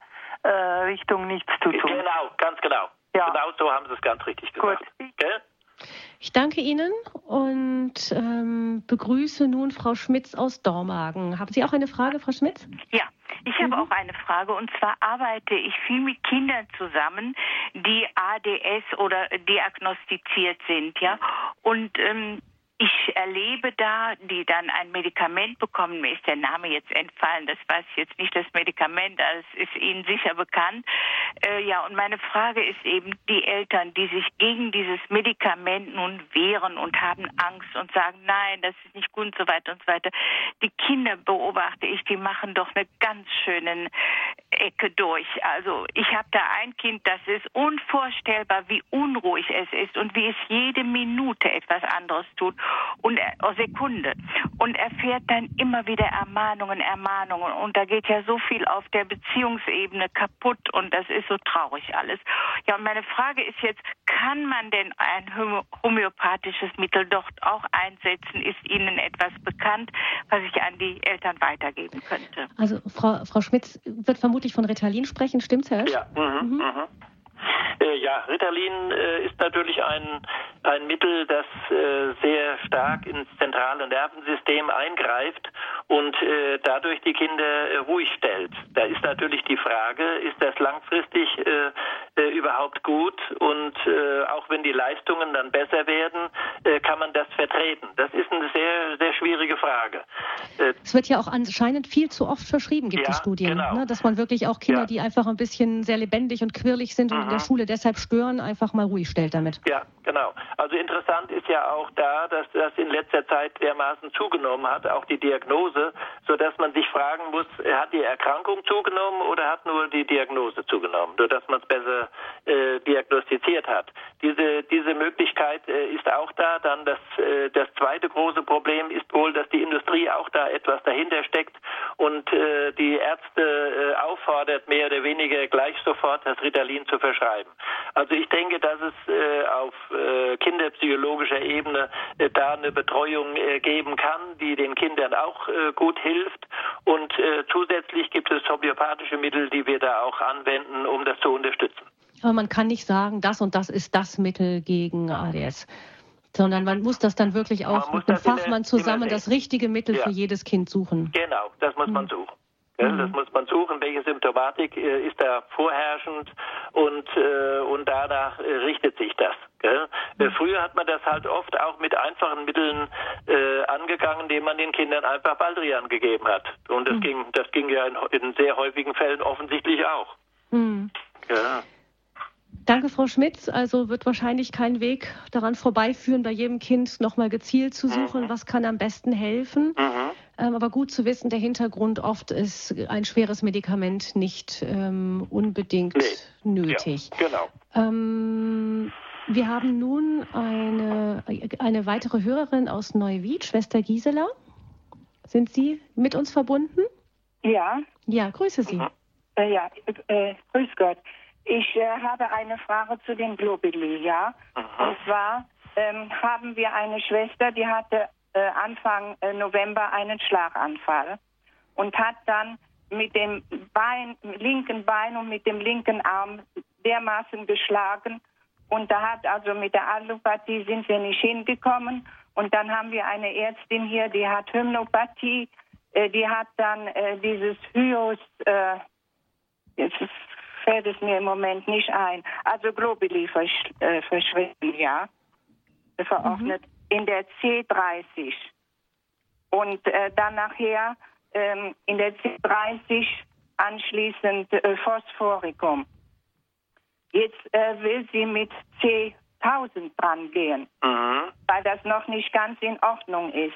Richtung nichts zu tun. Genau, ganz genau. Ja. Genau so haben Sie es ganz richtig gesagt. Gut. Okay? Ich danke Ihnen und begrüße nun Frau Schmitz aus Dormagen. Haben Sie auch eine Frage, Frau Schmitz? Ja, ich habe auch eine Frage. Und zwar arbeite ich viel mit Kindern zusammen, die ADS oder diagnostiziert sind, ja. Und ich erlebe da, die dann ein Medikament bekommen, mir ist der Name jetzt entfallen, das weiß ich jetzt nicht, das Medikament, das ist Ihnen sicher bekannt. Ja, und meine Frage ist eben, die Eltern, die sich gegen dieses Medikament nun wehren und haben Angst und sagen, nein, das ist nicht gut und so weiter und so weiter. Die Kinder beobachte ich, die machen doch eine ganz schöne Ecke durch. Also ich habe da ein Kind, das ist unvorstellbar, wie unruhig es ist und wie es jede Minute etwas anderes tut. Und Sekunde. Und er fährt dann immer wieder Ermahnungen. Und da geht ja so viel auf der Beziehungsebene kaputt und das ist so traurig alles. Ja, und meine Frage ist jetzt, kann man denn ein homöopathisches Mittel dort auch einsetzen? Ist Ihnen etwas bekannt, was ich an die Eltern weitergeben könnte? Also Frau Schmitz wird vermutlich von Ritalin sprechen, stimmt's, Herr Oesch? Ja. Ja, Ritalin ist natürlich ein Mittel, das sehr stark ins zentrale Nervensystem eingreift und dadurch die Kinder ruhig stellt. Da ist natürlich die Frage, ist das langfristig überhaupt gut und auch wenn die Leistungen dann besser werden, kann man das vertreten? Das ist eine sehr, sehr schwierige Frage. Es wird ja auch anscheinend viel zu oft verschrieben, gibt es Studien, genau. Ne? Dass man wirklich auch Kinder, die einfach ein bisschen sehr lebendig und quirlig sind und in der Schule deshalb stören, einfach mal ruhig stellt damit. Ja, genau. Also interessant ist ja auch da, dass das in letzter Zeit dermaßen zugenommen hat, auch die Diagnose, sodass man sich fragen muss, hat die Erkrankung zugenommen oder hat nur die Diagnose zugenommen, sodass man es besser diagnostiziert hat. Diese Möglichkeit ist auch da. Dann das zweite große Problem ist wohl, dass die Industrie auch da etwas dahinter steckt und die Ärzte auffordert, mehr oder weniger gleich sofort das Ritalin zu verschreiben. Also ich denke, dass es auf kinderpsychologischer Ebene da eine Betreuung geben kann, die den Kindern auch gut hilft. Und zusätzlich gibt es homöopathische Mittel, die wir da auch anwenden, um das zu unterstützen. Aber man kann nicht sagen, das und das ist das Mittel gegen ADS, sondern man muss das dann wirklich auch mit einem Fachmann zusammen das richtige Mittel für jedes Kind suchen. Genau, das muss man suchen. Das muss man suchen, welche Symptomatik ist da vorherrschend und danach richtet sich das. Früher hat man das halt oft auch mit einfachen Mitteln angegangen, indem man den Kindern einfach Baldrian gegeben hat. Und das ging ja in sehr häufigen Fällen offensichtlich auch. Ja. Danke, Frau Schmitz. Also wird wahrscheinlich kein Weg daran vorbeiführen, bei jedem Kind nochmal gezielt zu suchen, was kann am besten helfen. Aber gut zu wissen, der Hintergrund oft ist ein schweres Medikament nicht unbedingt nötig. Ja, genau. Wir haben nun eine weitere Hörerin aus Neuwied, Schwester Gisela. Sind Sie mit uns verbunden? Ja. Ja, grüße Sie. Grüß Gott. Ich habe eine Frage zu den Globuli, ja. Und zwar haben wir eine Schwester, die hatte Anfang November einen Schlaganfall und hat dann mit dem linken Bein und mit dem linken Arm dermaßen geschlagen. Und da hat also mit der Allopathie sind wir nicht hingekommen. Und dann haben wir eine Ärztin hier, die hat Homöopathie, die hat dann dieses Hyos, jetzt fällt es mir im Moment nicht ein, also Globuli verschrieben, ja, verordnet in der C30. Und dann nachher in der C30 anschließend Phosphoricum. Jetzt will sie mit C1000 dran gehen, weil das noch nicht ganz in Ordnung ist.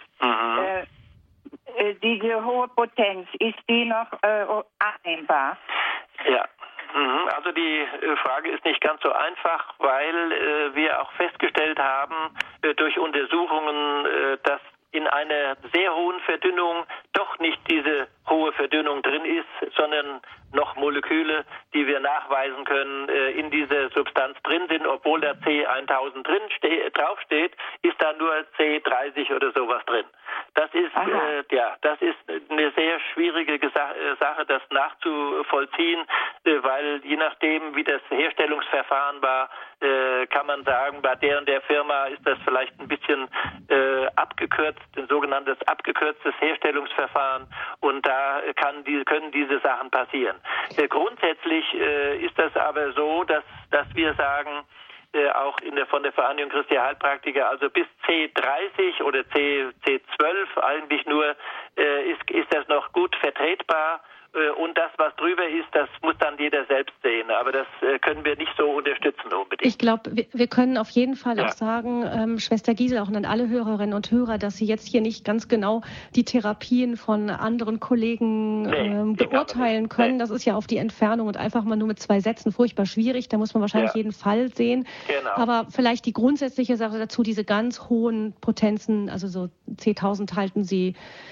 Diese hohe Potenz, ist die noch annehmbar? Ja. Also die Frage ist nicht ganz so einfach, weil wir auch festgestellt haben durch Untersuchungen, dass in einer sehr hohen Verdünnung doch nicht diese hohe Verdünnung drin ist, sondern noch Moleküle, die wir nachweisen können, in dieser Substanz drin sind. Obwohl da C1000 draufsteht, ist da nur C30 oder sowas drin. Das ist das ist eine sehr schwierige Sache, das nachzuvollziehen, weil je nachdem, wie das Herstellungsverfahren war, kann man sagen, bei der und der Firma ist das vielleicht ein bisschen abgekürzt, ein sogenanntes abgekürztes Herstellungsverfahren, und da können diese Sachen passieren. Grundsätzlich ist das aber so, dass wir sagen, auch von der Vereinigung Christi Heilpraktiker, also bis C30 oder C12 eigentlich nur, ist das noch gut vertretbar. Und das, was drüber ist, das muss dann jeder selbst sehen. Aber das können wir nicht so unterstützen unbedingt. Ich glaube, wir können auf jeden Fall auch sagen, Schwester Giesel, auch an alle Hörerinnen und Hörer, dass Sie jetzt hier nicht ganz genau die Therapien von anderen Kollegen beurteilen können. Nee. Das ist ja auf die Entfernung und einfach mal nur mit 2 Sätzen furchtbar schwierig. Da muss man wahrscheinlich jeden Fall sehen. Genau. Aber vielleicht die grundsätzliche Sache dazu, diese ganz hohen Potenzen, also so 10.000 halten Sie,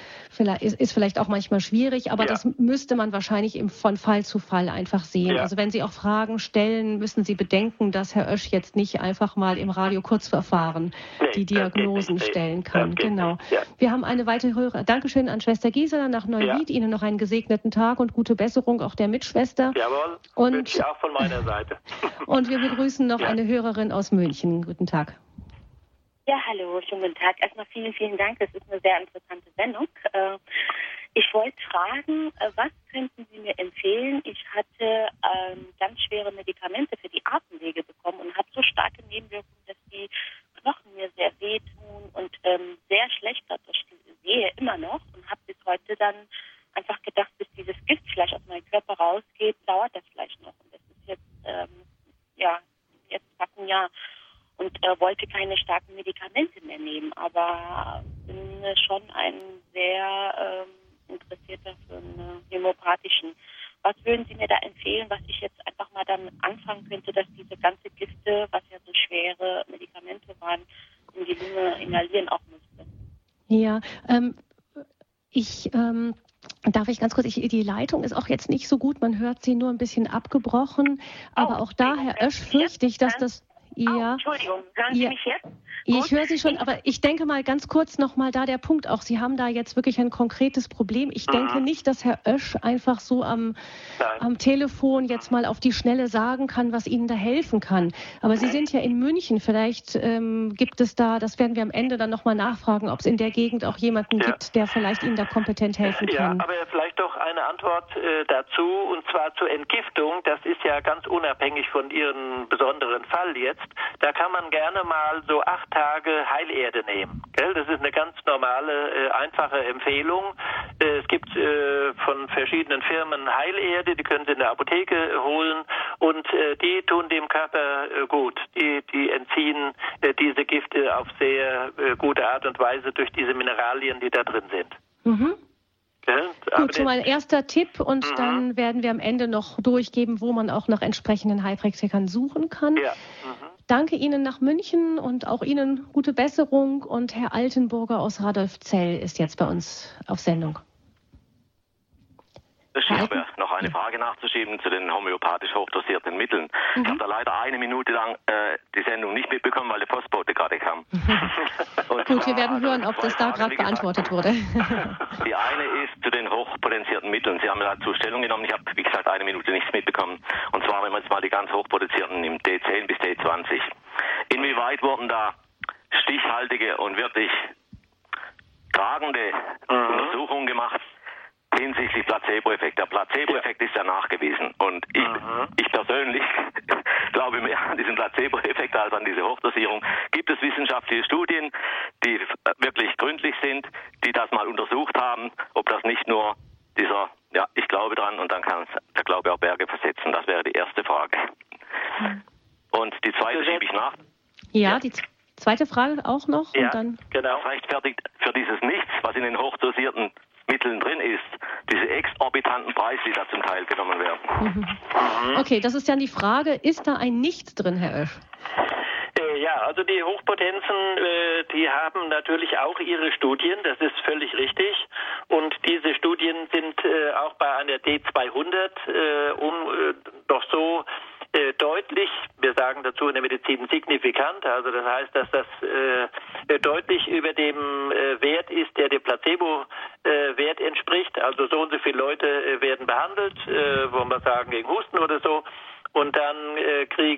ist vielleicht auch manchmal schwierig, aber das müsste man wahrscheinlich von Fall zu Fall einfach sehen. Ja. Also wenn Sie auch Fragen stellen, müssen Sie bedenken, dass Herr Oesch jetzt nicht einfach mal im Radio-Kurzverfahren die Diagnosen stellen kann. Genau. Ja. Wir haben eine weitere Hörer. Dankeschön an Schwester Gisela nach Neuwied. Ihnen noch einen gesegneten Tag und gute Besserung auch der Mitschwester. Jawohl, wünsche ich auch von meiner Seite. Und wir begrüßen noch eine Hörerin aus München. Guten Tag. Ja, hallo, schönen guten Tag. Erstmal vielen Dank. Das ist eine sehr interessante Sendung. Ich wollte fragen, was könnten Sie mir empfehlen? Ich hatte ganz schwere Medikamente für die Atemwege bekommen und habe so starke Nebenwirkungen, dass die Knochen mir sehr wehtun und sehr schlecht dadurch sehe, immer noch. Und habe bis heute dann einfach gedacht, bis dieses Gift vielleicht aus meinem Körper rausgeht, dauert das vielleicht noch. Und das ist jetzt, jetzt fast ein Jahr. Und wollte keine starken Medikamente mehr nehmen, aber bin schon ein sehr Interessierter für einen homöopathischen. Was würden Sie mir da empfehlen, was ich jetzt einfach mal damit anfangen könnte, dass diese ganze Gifte, was ja so schwere Medikamente waren, in die Lunge inhalieren auch müsste? Ja, darf ich ganz kurz, die Leitung ist auch jetzt nicht so gut, man hört sie nur ein bisschen abgebrochen, aber auch da, Herr Oesch, fürchte ich, dass das... Ja. Entschuldigung, hören Sie mich jetzt? Ich höre Sie schon, aber ich denke mal ganz kurz nochmal da der Punkt auch. Sie haben da jetzt wirklich ein konkretes Problem. Ich denke nicht, dass Herr Oesch einfach so am Telefon jetzt mal auf die Schnelle sagen kann, was Ihnen da helfen kann. Aber Sie sind ja in München. Vielleicht gibt es da, das werden wir am Ende dann nochmal nachfragen, ob es in der Gegend auch jemanden gibt, der vielleicht Ihnen da kompetent helfen kann. Ja, aber vielleicht doch eine Antwort dazu, und zwar zur Entgiftung. Das ist ja ganz unabhängig von Ihrem besonderen Fall jetzt. Da kann man gerne mal so 8 Tage Heilerde nehmen. Gell? Das ist eine ganz normale, einfache Empfehlung. Es gibt von verschiedenen Firmen Heilerde, die können Sie in der Apotheke holen, und die tun dem Körper gut. Die entziehen diese Gifte auf sehr gute Art und Weise durch diese Mineralien, die da drin sind. Mhm. Gut, schon mal ein erster Tipp, und dann werden wir am Ende noch durchgeben, wo man auch nach entsprechenden Heilpraktikern suchen kann. Ja. Danke Ihnen nach München und auch Ihnen gute Besserung, und Herr Altenburger aus Radolfzell ist jetzt bei uns auf Sendung. Ich habe noch eine Frage nachzuschieben zu den homöopathisch hochdosierten Mitteln. Ich habe da leider 1 Minute lang die Sendung nicht mitbekommen, weil der Postbote gerade kam. Gut, wir werden hören, ob das da gerade beantwortet wurde. Die eine ist zu den hochpotenzierten Mitteln. Sie haben dazu Stellung genommen. Ich habe, wie gesagt, 1 Minute nichts mitbekommen. Und zwar, wenn man jetzt mal die ganz hochpotenzierten nimmt, D10 bis D20. Inwieweit wurden da stichhaltige und wirklich tragende Untersuchungen gemacht hinsichtlich Placebo-Effekt? Der Placebo-Effekt ist ja nachgewiesen, und ich persönlich glaube mehr an diesen Placebo-Effekt als an diese Hochdosierung. Gibt es wissenschaftliche Studien, die wirklich gründlich sind, die das mal untersucht haben, ob das nicht nur dieser, ich glaube dran, und dann kann der Glaube auch Berge versetzen? Das wäre die erste Frage. Und die zweite schiebe ich nach. Ja, die zweite Frage auch noch. Ja, und dann genau. Rechtfertigt für dieses Nichts, was in den hochdosierten Mitteln drin ist, diese exorbitanten Preise, die da zum Teil genommen werden. Okay, das ist dann die Frage, ist da ein Nichts drin, Herr Oesch? Ja, also die Hochpotenzen, die haben natürlich auch ihre Studien, das ist völlig richtig. Und diese Studien sind auch bei einer D200 doch so deutlich, wir sagen dazu in der Medizin signifikant, also das heißt, dass das deutlich über dem Wert ist, der dem Placebo-Wert entspricht. Also so und so viele Leute werden behandelt, wollen wir sagen, gegen Husten oder so. Und dann kriegt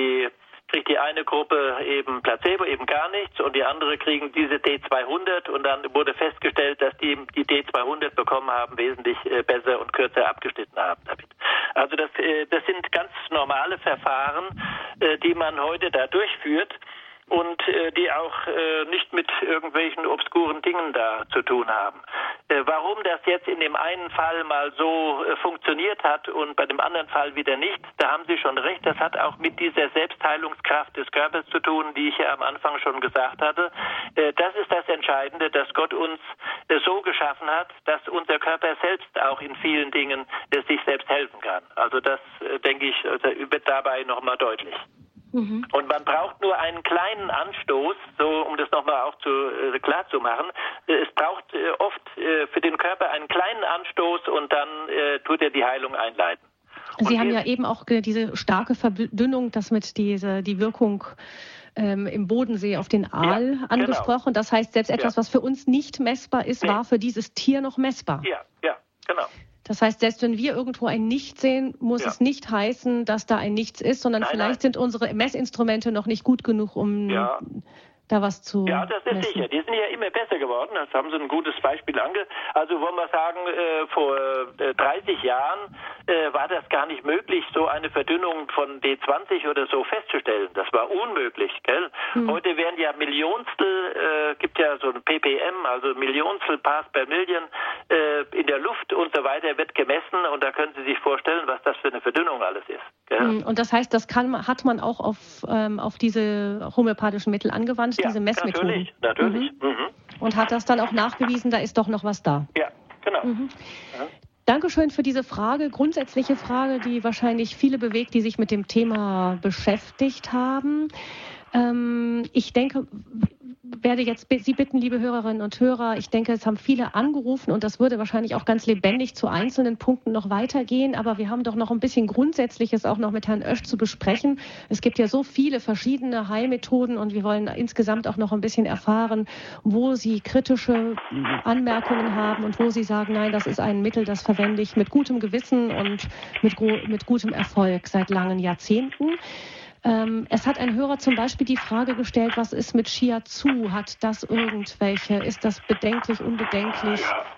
die eine Gruppe eben Placebo, eben gar nichts, und die andere kriegen diese D200, und dann wurde festgestellt, dass die D200 bekommen haben, wesentlich besser und kürzer abgeschnitten haben damit. Also das sind ganz normale Verfahren, die man heute da durchführt und die auch nicht mit irgendwelchen obskuren Dingen da zu tun haben. Warum das jetzt in dem einen Fall mal so funktioniert hat und bei dem anderen Fall wieder nicht, da haben Sie schon recht, das hat auch mit dieser Selbstheilungskraft des Körpers zu tun, die ich ja am Anfang schon gesagt hatte. Das ist das Entscheidende, dass Gott uns so geschaffen hat, dass unser Körper selbst auch in vielen Dingen sich selbst helfen kann. Also das, denke ich, wird dabei nochmal deutlich. Und man braucht nur einen kleinen Anstoß, so um das nochmal auch klar zu machen. Es braucht oft für den Körper einen kleinen Anstoß, und dann tut er die Heilung einleiten. Sie haben ja eben auch diese starke Verdünnung, das mit die Wirkung im Bodensee auf den Aal angesprochen. Genau. Das heißt, selbst etwas, was für uns nicht messbar ist, war für dieses Tier noch messbar. Ja, genau. Das heißt, selbst wenn wir irgendwo ein Nichts sehen, muss es nicht heißen, dass da ein Nichts ist, sondern vielleicht sind unsere Messinstrumente noch nicht gut genug, um da was zu Ja, das ist messen. sicher. Die sind ja immer besser geworden. Das haben Sie ein gutes Beispiel Also wollen wir sagen, vor 30 Jahren war das gar nicht möglich, so eine Verdünnung von D20 oder so festzustellen. Das war unmöglich, gell? Heute werden ja Millionstel, gibt ja so ein ppm, also Millionstel Parts per Million in der Luft und so weiter, wird gemessen, und da können Sie sich vorstellen, was das für eine Verdünnung alles ist. Gell? Und das heißt, das hat man auch auf diese homöopathischen Mittel angewandt, diese Messmethoden. Natürlich. Und hat das dann auch nachgewiesen, da ist doch noch was da. Ja, genau. Dankeschön für diese Frage, grundsätzliche Frage, die wahrscheinlich viele bewegt, die sich mit dem Thema beschäftigt haben. Ich denke, werde jetzt Sie bitten, liebe Hörerinnen und Hörer, ich denke, es haben viele angerufen, und das würde wahrscheinlich auch ganz lebendig zu einzelnen Punkten noch weitergehen, aber wir haben doch noch ein bisschen Grundsätzliches auch noch mit Herrn Oesch zu besprechen. Es gibt ja so viele verschiedene Heilmethoden, und wir wollen insgesamt auch noch ein bisschen erfahren, wo Sie kritische Anmerkungen haben und wo Sie sagen, nein, das ist ein Mittel, das verwende ich mit gutem Gewissen und mit gutem Erfolg seit langen Jahrzehnten. Es hat ein Hörer zum Beispiel die Frage gestellt, was ist mit Shiatsu? Hat das irgendwelche? Ist das bedenklich, unbedenklich?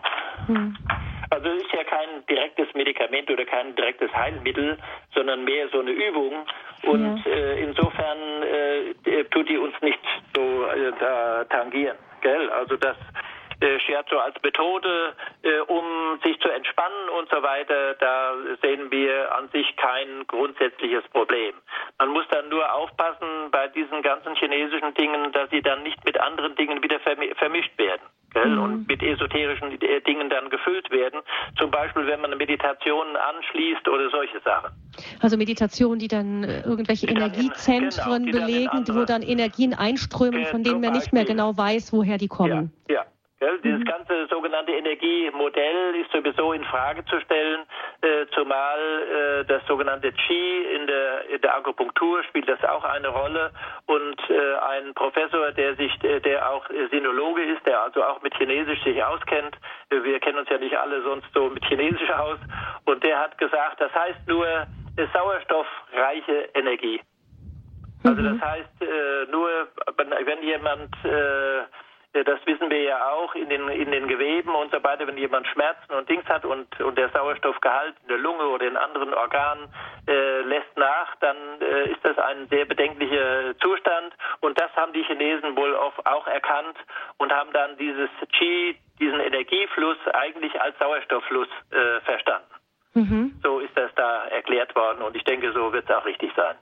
Also es ist ja kein direktes Medikament oder kein direktes Heilmittel, sondern mehr so eine Übung. Und insofern tut die uns nicht so tangieren. Gell? Also das Shiatsu als Methode, um sich zu entspannen und so weiter, da sehen wir an sich kein grundsätzliches Problem. Man muss dann nur aufpassen bei diesen ganzen chinesischen Dingen, dass sie dann nicht mit anderen Dingen wieder vermischt werden. Und mit esoterischen Dingen dann gefüllt werden. Zum Beispiel, wenn man Meditationen anschließt oder solche Sachen. Also Meditationen, die dann irgendwelche Energiezentren belegen, wo dann Energien einströmen, von denen man nicht mehr genau weiß, woher die kommen. Ja. Dieses ganze sogenannte Energiemodell ist sowieso in Frage zu stellen, zumal das sogenannte Qi in der Akupunktur spielt das auch eine Rolle, und ein Professor, der auch Sinologe ist, der also auch mit Chinesisch sich auskennt, wir kennen uns ja nicht alle sonst so mit Chinesisch aus, und der hat gesagt, das heißt nur sauerstoffreiche Energie. Also das heißt nur, wenn jemand das wissen wir ja auch in den Geweben und so weiter, wenn jemand Schmerzen und Dings hat und der Sauerstoffgehalt in der Lunge oder in anderen Organen lässt nach, dann ist das ein sehr bedenklicher Zustand, und das haben die Chinesen wohl auch erkannt und haben dann dieses Qi, diesen Energiefluss eigentlich als Sauerstofffluss verstanden. So ist das da erklärt worden, und ich denke, so wird es auch richtig sein.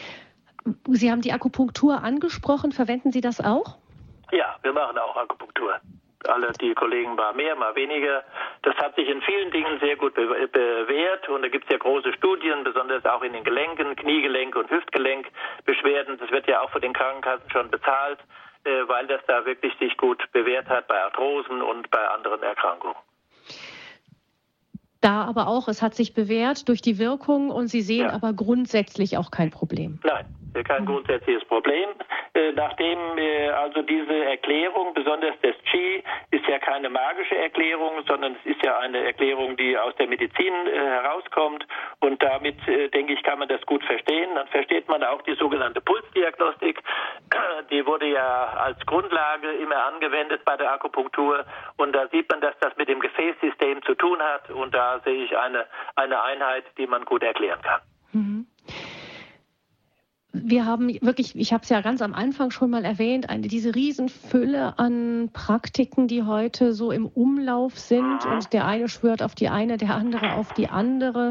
Sie haben die Akupunktur angesprochen, verwenden Sie das auch? Ja, wir machen auch Akupunktur. Alle die Kollegen mal mehr, mal weniger. Das hat sich in vielen Dingen sehr gut bewährt, und da gibt es ja große Studien, besonders auch in den Gelenken, Kniegelenk und Hüftgelenkbeschwerden. Das wird ja auch von den Krankenkassen schon bezahlt, weil das da wirklich sich gut bewährt hat bei Arthrosen und bei anderen Erkrankungen. Da aber auch, es hat sich bewährt durch die Wirkung und Sie sehen aber grundsätzlich auch kein Problem. Nein, kein grundsätzliches Problem. Nachdem also diese Erklärung, besonders das Qi, ist ja keine magische Erklärung, sondern es ist ja eine Erklärung, die aus der Medizin herauskommt und damit, denke ich, kann man das gut verstehen. Dann versteht man auch die sogenannte Pulsdiagnostik. Die wurde ja als Grundlage immer angewendet bei der Akupunktur und da sieht man, dass das mit dem Gefäßsystem zu tun hat und da sehe ich eine Einheit, die man gut erklären kann. Mhm. Wir haben wirklich, ich habe es ja ganz am Anfang schon mal erwähnt, diese Riesenfülle an Praktiken, die heute so im Umlauf sind und der eine schwört auf die eine, der andere auf die andere.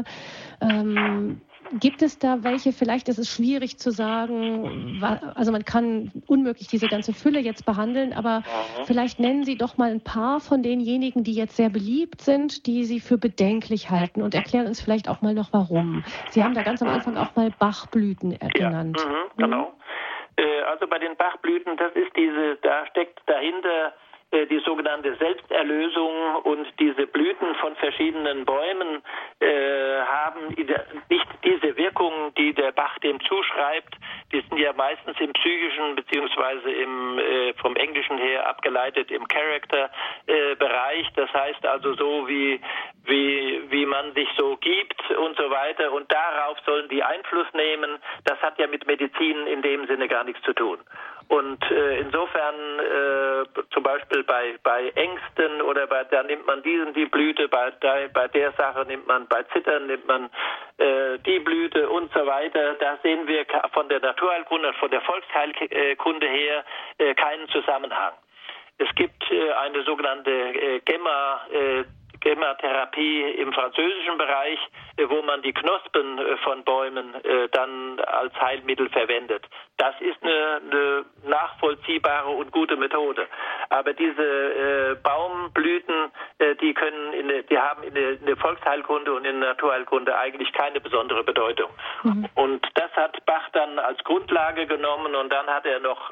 Gibt es da welche, vielleicht ist es schwierig zu sagen, also man kann unmöglich diese ganze Fülle jetzt behandeln, aber vielleicht nennen Sie doch mal ein paar von denjenigen, die jetzt sehr beliebt sind, die Sie für bedenklich halten und erklären uns vielleicht auch mal noch warum. Sie haben da ganz am Anfang auch mal Bachblüten genannt. Genau. Also bei den Bachblüten, da steckt dahinter die sogenannte Selbsterlösung und diese Blüten von verschiedenen Bäumen haben nicht diese Wirkung, die der Bach dem zuschreibt. Die sind ja meistens im psychischen beziehungsweise vom Englischen her abgeleitet im Character-Bereich. Das heißt also so wie man sich so gibt und so weiter und darauf sollen die Einfluss nehmen. Das hat ja mit Medizin in dem Sinne gar nichts zu tun. Und insofern zum Beispiel bei Ängsten oder da nimmt man die Blüte, bei der Sache bei Zittern nimmt man die Blüte und so weiter. Da sehen wir von der Naturheilkunde und von der Volksheilkunde her keinen Zusammenhang. Es gibt eine sogenannte Gemmatherapie im französischen Bereich, wo man die Knospen von Bäumen dann als Heilmittel verwendet. Das ist eine nachvollziehbare und gute Methode. Aber diese Baumblüten, die haben in der Volksheilkunde und in der Naturheilkunde eigentlich keine besondere Bedeutung. Und das hat Bach dann als Grundlage genommen und dann hat er noch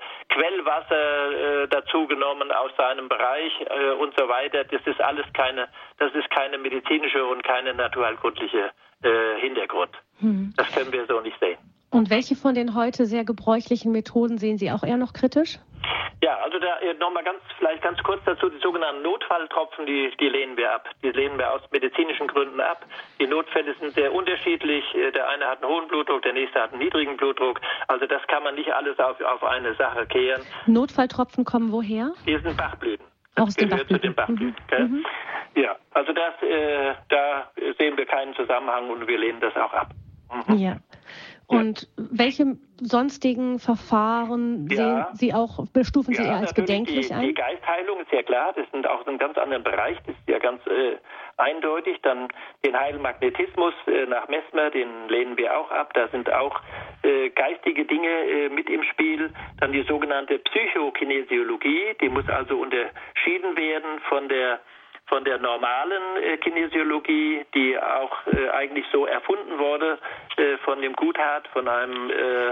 Quellwasser dazu genommen aus seinem Bereich und so weiter. Das ist alles keine medizinische und keine naturheilkundliche Hintergrund. Das können wir so nicht sehen. Und welche von den heute sehr gebräuchlichen Methoden sehen Sie auch eher noch kritisch? Ja, also da nochmal ganz kurz dazu, die sogenannten Notfalltropfen, die lehnen wir ab. Die lehnen wir aus medizinischen Gründen ab. Die Notfälle sind sehr unterschiedlich. Der eine hat einen hohen Blutdruck, der nächste hat einen niedrigen Blutdruck. Also das kann man nicht alles auf eine Sache kehren. Notfalltropfen kommen woher? Die sind Bachblüten. Aus den Bachblüten. Zu den Bachblüten. Ja, also da sehen wir keinen Zusammenhang und wir lehnen das auch ab. Ja. Und welche sonstigen Verfahren bestufen Sie eher als bedenklich ein? Die Geistheilung ist ja klar, das ist auch ein ganz anderen Bereich, das ist ja ganz eindeutig. Dann den Heilmagnetismus nach Mesmer, den lehnen wir auch ab. Da sind auch geistige Dinge mit im Spiel. Dann die sogenannte Psychokinesiologie, die muss also unterschieden werden von der normalen Kinesiologie, die auch eigentlich so erfunden wurde von dem Goodhart, von einem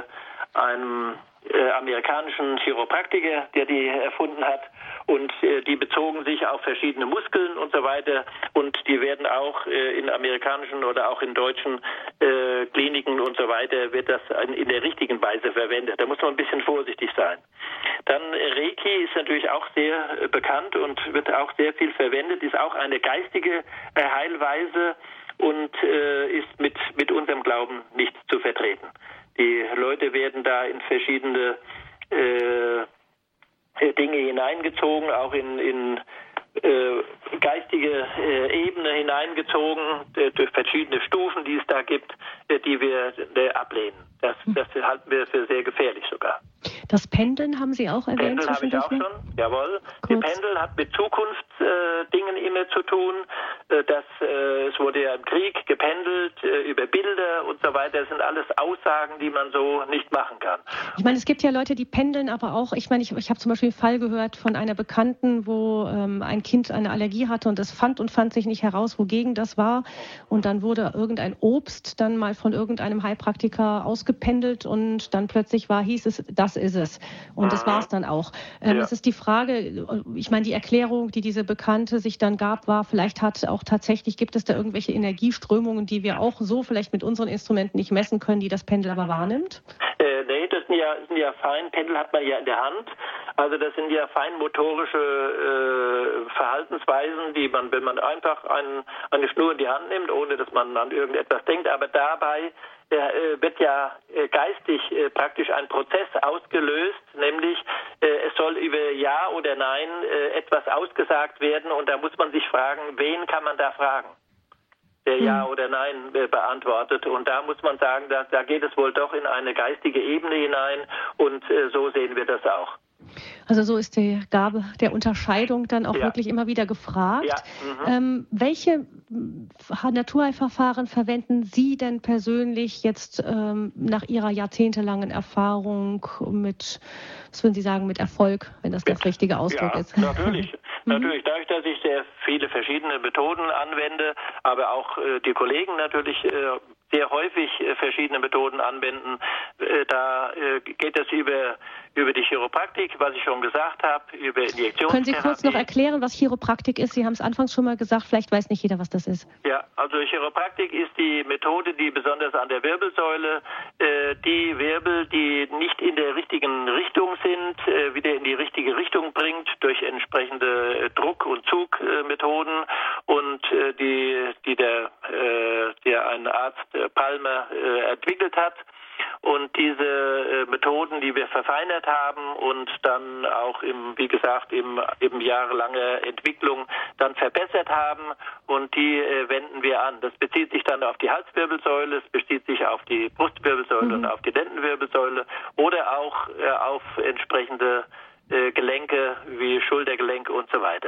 amerikanischen Chiropraktiker, der die erfunden hat. Und die bezogen sich auf verschiedene Muskeln und so weiter. Und die werden auch in amerikanischen oder auch in deutschen Kliniken und so weiter, wird das in der richtigen Weise verwendet. Da muss man ein bisschen vorsichtig sein. Dann Reiki ist natürlich auch sehr bekannt und wird auch sehr viel verwendet, ist auch eine geistige Heilweise und ist mit unserem Glauben nicht zu vertreten. Die Leute werden da in verschiedene Dinge hineingezogen, auch in geistige Ebene hineingezogen, durch verschiedene Stufen, die es da gibt, die wir ablehnen. Das halten wir für sehr gefährlich sogar. Das Pendeln haben Sie auch erwähnt? Pendeln habe ich auch schon, jawohl. Die Pendel hat mit Zukunftsdingen immer zu tun. Es wurde ja im Krieg gependelt über Bilder und so weiter. Das sind alles Aussagen, die man so nicht machen kann. Ich meine, es gibt ja Leute, die pendeln, aber auch, ich meine, ich habe zum Beispiel einen Fall gehört von einer Bekannten, wo ein Kind eine Allergie hatte und das fand sich nicht heraus, wogegen das war. Und dann wurde irgendein Obst dann mal von irgendeinem Heilpraktiker ausgependelt und dann plötzlich hieß es, das ist ist es. Und das war es dann auch. Es ist die Frage, ich meine, die Erklärung, die diese Bekannte sich dann gab, war, vielleicht gibt es da irgendwelche Energieströmungen, die wir auch so vielleicht mit unseren Instrumenten nicht messen können, die das Pendel aber wahrnimmt? Nee, das sind ja Pendel hat man ja in der Hand. Also das sind ja feinmotorische Verhaltensweisen, die man, wenn man einfach eine Schnur in die Hand nimmt, ohne dass man an irgendetwas denkt, aber dabei wird ja geistig praktisch ein Prozess ausgelöst, nämlich es soll über Ja oder Nein etwas ausgesagt werden, und da muss man sich fragen, wen kann man da fragen, der Ja oder Nein beantwortet. Und da muss man sagen, da geht es wohl doch in eine geistige Ebene hinein, und so sehen wir das auch. Also so ist die Gabe der Unterscheidung dann auch wirklich immer wieder gefragt. Ja. Welche Naturheilverfahren verwenden Sie denn persönlich jetzt nach Ihrer jahrzehntelangen Erfahrung mit, was würden Sie sagen, mit Erfolg, wenn das der richtige Ausdruck ist? Natürlich. Natürlich, dadurch, dass ich sehr viele verschiedene Methoden anwende, aber auch die Kollegen natürlich sehr häufig verschiedene Methoden anwenden. Da geht es über die Chiropraktik, was ich schon gesagt habe, über Injektionstherapie. Können Sie kurz noch erklären, was Chiropraktik ist? Sie haben es anfangs schon mal gesagt, vielleicht weiß nicht jeder, was das ist. Ja, also Chiropraktik ist die Methode, die besonders an der Wirbelsäule die Wirbel, die nicht in der richtigen Richtung sind, wieder in die richtige Richtung bringt durch entsprechende Druck- und Zugmethoden, und die ein Arzt Palmer entwickelt hat. Und diese Methoden, die wir verfeinert haben und dann auch wie gesagt, im jahrelange Entwicklung dann verbessert haben, und die wenden wir an. Das bezieht sich dann auf die Halswirbelsäule, es bezieht sich auf die Brustwirbelsäule und auf die Lendenwirbelsäule oder auch auf entsprechende Gelenke wie Schultergelenke und so weiter.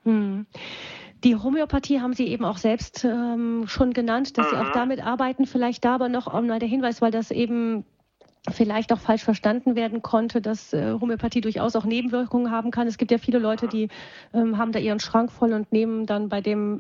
Die Homöopathie haben Sie eben auch selbst schon genannt, dass Sie auch damit arbeiten. Vielleicht da aber noch einmal der Hinweis, weil das eben vielleicht auch falsch verstanden werden konnte, dass Homöopathie durchaus auch Nebenwirkungen haben kann. Es gibt ja viele Leute, die haben da ihren Schrank voll und nehmen dann bei dem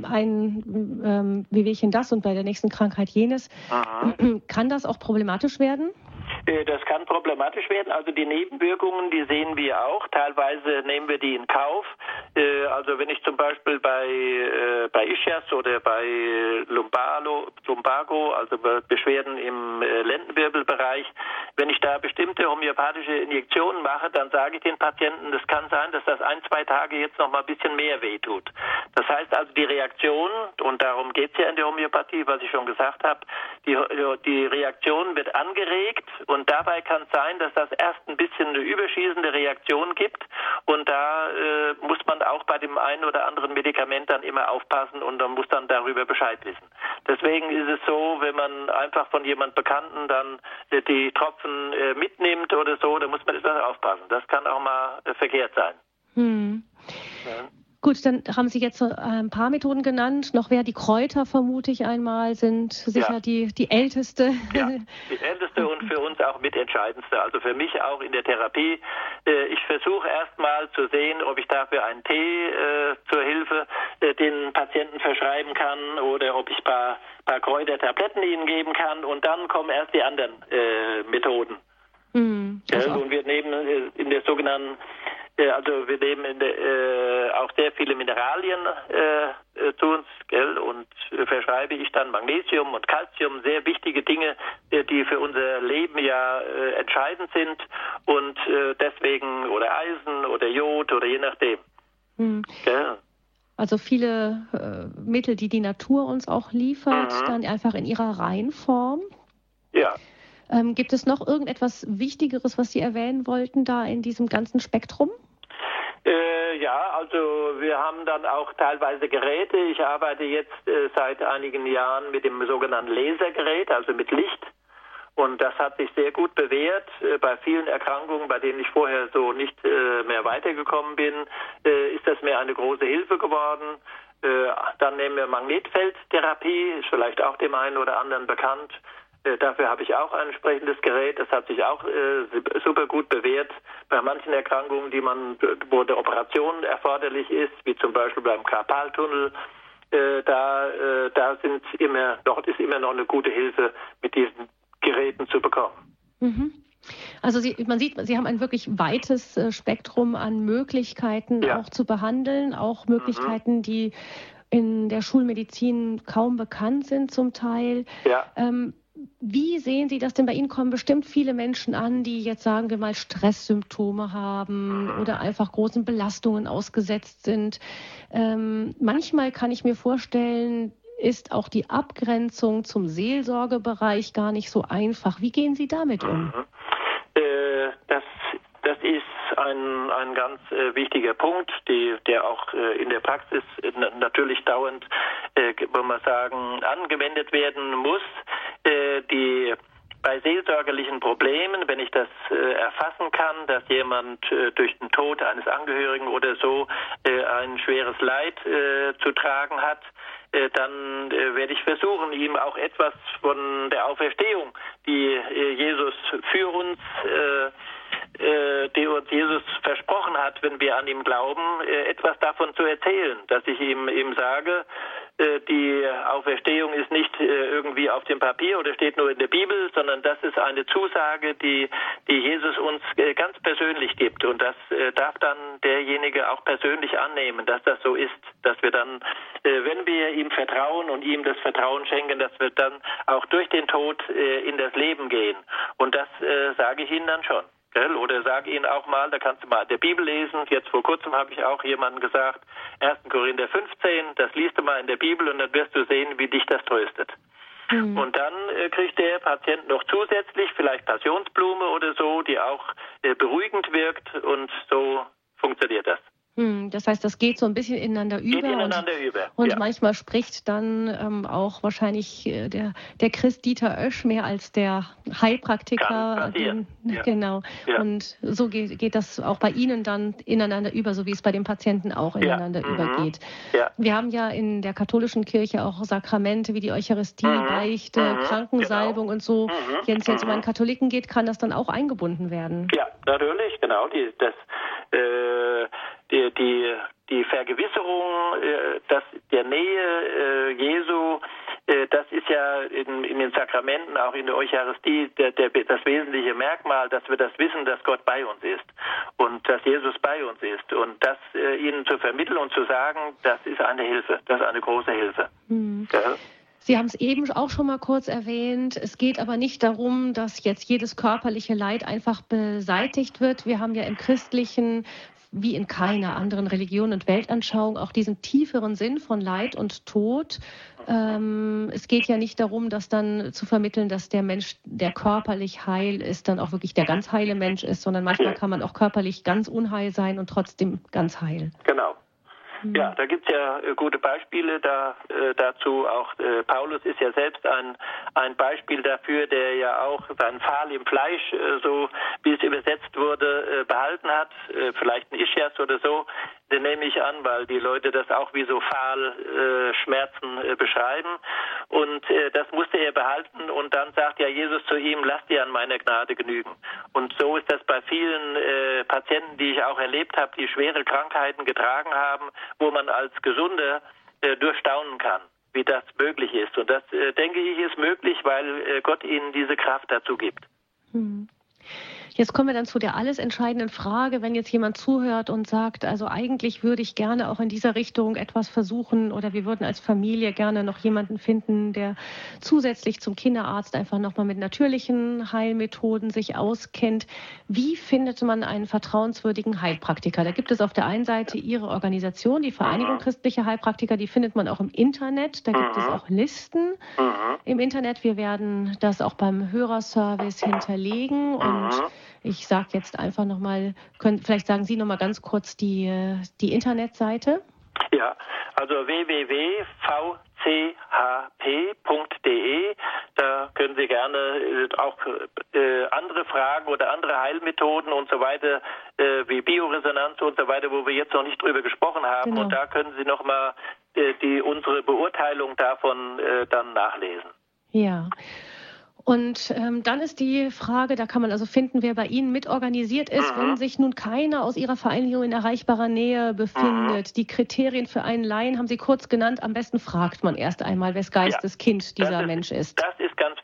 einen Wehwehchen das und bei der nächsten Krankheit jenes. Kann das auch problematisch werden? Das kann problematisch werden. Also die Nebenwirkungen, die sehen wir auch. Teilweise nehmen wir die in Kauf. Also wenn ich zum Beispiel bei Ischias oder bei Lumbago, also Beschwerden im Lendenwirbelbereich, wenn ich da bestimmte homöopathische Injektionen mache, dann sage ich den Patienten, das kann sein, dass das 1-2 Tage jetzt noch mal ein bisschen mehr wehtut. Das heißt also, die Reaktion, und darum geht es ja in der Homöopathie, was ich schon gesagt habe, die Reaktion wird angeregt, und dabei kann es sein, dass das erst ein bisschen eine überschießende Reaktion gibt, und da muss man auch bei dem einen oder anderen Medikament dann immer aufpassen, und man muss dann darüber Bescheid wissen. Deswegen ist es so, wenn man einfach von jemand Bekannten dann die Tropfen mitnimmt oder so, da muss man etwas aufpassen. Das kann auch mal verkehrt sein. Ja. Gut, dann haben Sie jetzt ein paar Methoden genannt. Noch die Kräuter, vermute ich einmal, sind sicher die älteste. Ja, die älteste und für uns auch mitentscheidendste. Also für mich auch in der Therapie. Ich versuche erstmal zu sehen, ob ich dafür einen Tee zur Hilfe den Patienten verschreiben kann oder ob ich ein paar Kräutertabletten ihnen geben kann, und dann kommen erst die anderen Methoden. Und wir nehmen in der sogenannten wir nehmen auch sehr viele Mineralien zu uns, und verschreibe ich dann Magnesium und Calcium, sehr wichtige Dinge, die für unser Leben ja entscheidend sind, und deswegen, oder Eisen oder Jod oder je nachdem. Also viele Mittel, die Natur uns auch liefert, dann einfach in ihrer Reinform. Ja. Gibt es noch irgendetwas Wichtigeres, was Sie erwähnen wollten da in diesem ganzen Spektrum? Ja, also wir haben dann auch teilweise Geräte. Ich arbeite jetzt seit einigen Jahren mit dem sogenannten Lasergerät, also mit Licht. Und das hat sich sehr gut bewährt. Bei vielen Erkrankungen, bei denen ich vorher so nicht mehr weitergekommen bin, ist das mir eine große Hilfe geworden. Dann nehmen wir Magnetfeldtherapie, ist vielleicht auch dem einen oder anderen bekannt. Dafür habe ich auch ein entsprechendes Gerät. Das hat sich auch super gut bewährt. Bei manchen Erkrankungen, wo eine Operation erforderlich ist, wie zum Beispiel beim Karpaltunnel, da ist immer noch eine gute Hilfe, mit diesen Geräten zu bekommen. Also man sieht, Sie haben ein wirklich weites Spektrum an Möglichkeiten auch zu behandeln, auch Möglichkeiten, die in der Schulmedizin kaum bekannt sind zum Teil. Ja. Wie sehen Sie das denn? Bei Ihnen kommen bestimmt viele Menschen an, die jetzt, sagen wir mal, Stresssymptome haben oder einfach großen Belastungen ausgesetzt sind. Manchmal kann ich mir vorstellen, ist auch die Abgrenzung zum Seelsorgebereich gar nicht so einfach. Wie gehen Sie damit um? Das ist ein ganz wichtiger Punkt, der auch in der Praxis natürlich dauernd, wollen wir sagen, angewendet werden muss. Bei seelsorgerlichen Problemen, wenn ich das erfassen kann, dass jemand durch den Tod eines Angehörigen oder so ein schweres Leid zu tragen hat, dann werde ich versuchen, ihm auch etwas von der Auferstehung, die Jesus für uns, die uns Jesus versprochen hat, wenn wir an ihm glauben, etwas davon zu erzählen, dass ich ihm sage, die Auferstehung ist nicht irgendwie auf dem Papier oder steht nur in der Bibel, sondern das ist eine Zusage, die Jesus uns ganz persönlich gibt. Und das darf dann derjenige auch persönlich annehmen, dass das so ist, dass wir dann, wenn wir ihm vertrauen und ihm das Vertrauen schenken, dass wir dann auch durch den Tod in das Leben gehen. Und das sage ich Ihnen dann schon. Oder sage Ihnen auch mal, da kannst du mal in der Bibel lesen. Jetzt vor kurzem habe ich auch jemandem gesagt, 1. Korinther 15, das liest du mal in der Bibel und dann wirst du sehen, wie dich das tröstet. Und dann kriegt der Patient noch zusätzlich vielleicht Passionsblume oder so, die auch beruhigend wirkt und so funktioniert das. Das heißt, das geht so ein bisschen ineinander über. Und manchmal spricht dann auch wahrscheinlich der Christ Dieter Oesch mehr als der Heilpraktiker. Genau. Ja. Und so geht das auch bei Ihnen dann ineinander über, so wie es bei den Patienten auch ineinander übergeht. Ja. Wir haben ja in der katholischen Kirche auch Sakramente wie die Eucharistie, Beichte, Krankensalbung und so. Wenn es jetzt um einen Katholiken geht, kann das dann auch eingebunden werden. Ja, natürlich, genau. Die Vergewisserung der Nähe Jesu, das ist ja in den Sakramenten, auch in der Eucharistie, das wesentliche Merkmal, dass wir das wissen, dass Gott bei uns ist und dass Jesus bei uns ist. Und das ihnen zu vermitteln und zu sagen, das ist eine Hilfe, das ist eine große Hilfe. Ja. Sie haben es eben auch schon mal kurz erwähnt. Es geht aber nicht darum, dass jetzt jedes körperliche Leid einfach beseitigt wird. Wir haben ja im Christlichen, wie in keiner anderen Religion und Weltanschauung, auch diesen tieferen Sinn von Leid und Tod. Es geht ja nicht darum, das dann zu vermitteln, dass der Mensch, der körperlich heil ist, dann auch wirklich der ganz heile Mensch ist, sondern manchmal kann man auch körperlich ganz unheil sein und trotzdem ganz heil. Genau. Ja, da gibt's ja gute Beispiele dazu. Auch Paulus ist ja selbst ein Beispiel dafür, der ja auch seinen Pfahl im Fleisch, so wie es übersetzt wurde, behalten hat. Vielleicht ein Ischias oder so, den nehme ich an, weil die Leute das auch wie so Pfahlschmerzen beschreiben. Und das musste er behalten. Und dann sagt ja Jesus zu ihm, lass dir an meiner Gnade genügen. Und so ist das bei vielen Patienten, die ich auch erlebt habe, die schwere Krankheiten getragen haben, wo man als Gesunder durchstaunen kann, wie das möglich ist. Und das, denke ich, ist möglich, weil Gott ihnen diese Kraft dazu gibt. Jetzt kommen wir dann zu der alles entscheidenden Frage, wenn jetzt jemand zuhört und sagt, also eigentlich würde ich gerne auch in dieser Richtung etwas versuchen oder wir würden als Familie gerne noch jemanden finden, der zusätzlich zum Kinderarzt einfach nochmal mit natürlichen Heilmethoden sich auskennt. Wie findet man einen vertrauenswürdigen Heilpraktiker? Da gibt es auf der einen Seite Ihre Organisation, die Vereinigung christlicher Heilpraktiker, die findet man auch im Internet. Da gibt es auch Listen im Internet. Wir werden das auch beim Hörerservice hinterlegen und ich sage jetzt einfach nochmal, vielleicht sagen Sie nochmal ganz kurz die Internetseite. Ja, also www.vchp.de, da können Sie gerne auch andere Fragen oder andere Heilmethoden und so weiter, wie Bioresonanz und so weiter, wo wir jetzt noch nicht drüber gesprochen haben. Genau. Und da können Sie nochmal unsere Beurteilung davon dann nachlesen. Ja. Und dann ist die Frage, da kann man also finden, wer bei Ihnen mitorganisiert ist, wenn sich nun keiner aus Ihrer Vereinigung in erreichbarer Nähe befindet. Die Kriterien für einen Laien haben Sie kurz genannt. Am besten fragt man erst einmal, wes Geistes Kind dieser Mensch ist. Das ist ganz wichtig.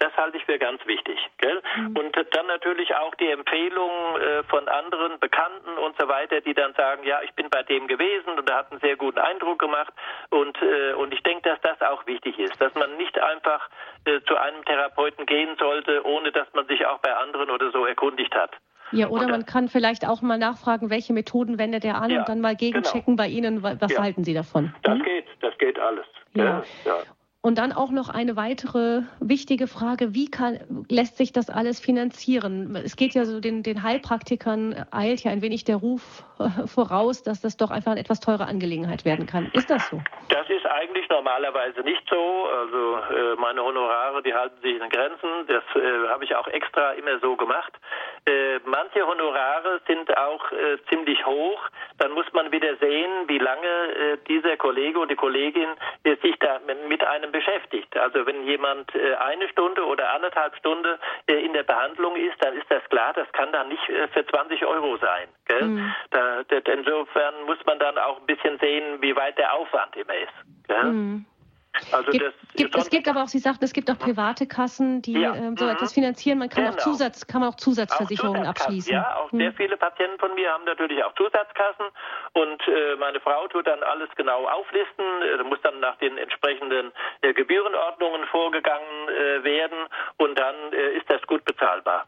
Das halte ich für ganz wichtig. Gell? Und dann natürlich auch die Empfehlung von anderen Bekannten und so weiter, die dann sagen, ja, ich bin bei dem gewesen und er hat einen sehr guten Eindruck gemacht. Und ich denke, dass das auch wichtig ist, dass man nicht einfach zu einem Therapeuten gehen sollte, ohne dass man sich auch bei anderen oder so erkundigt hat. Ja, oder man kann vielleicht auch mal nachfragen, welche Methoden wendet er an und dann mal gegenchecken bei Ihnen, was halten Sie davon? Das geht alles. Ja. Und dann auch noch eine weitere wichtige Frage, wie lässt sich das alles finanzieren? Es geht ja so, den Heilpraktikern eilt ja ein wenig der Ruf voraus, dass das doch einfach eine etwas teure Angelegenheit werden kann. Ist das so? Das ist eigentlich normalerweise nicht so. Also meine Honorare, die halten sich in Grenzen. Das habe ich auch extra immer so gemacht. Manche Honorare sind auch ziemlich hoch. Dann muss man wieder sehen, wie lange dieser Kollege und die Kollegin sich da mit einem beschäftigt. Also wenn jemand 1 Stunde oder 1,5 Stunden in der Behandlung ist, dann ist das klar, das kann dann nicht für 20 € sein. Gell? Insofern muss man dann auch ein bisschen sehen, wie weit der Aufwand immer ist. Gell? Also es gibt aber auch, Sie sagten, es gibt auch private Kassen, die so etwas finanzieren. Man kann auch Zusatzversicherungen abschließen. Ja, auch sehr viele Patienten von mir haben natürlich auch Zusatzkassen und meine Frau tut dann alles genau auflisten, muss dann nach den entsprechenden Gebührenordnungen vorgegangen werden und dann ist das gut bezahlbar.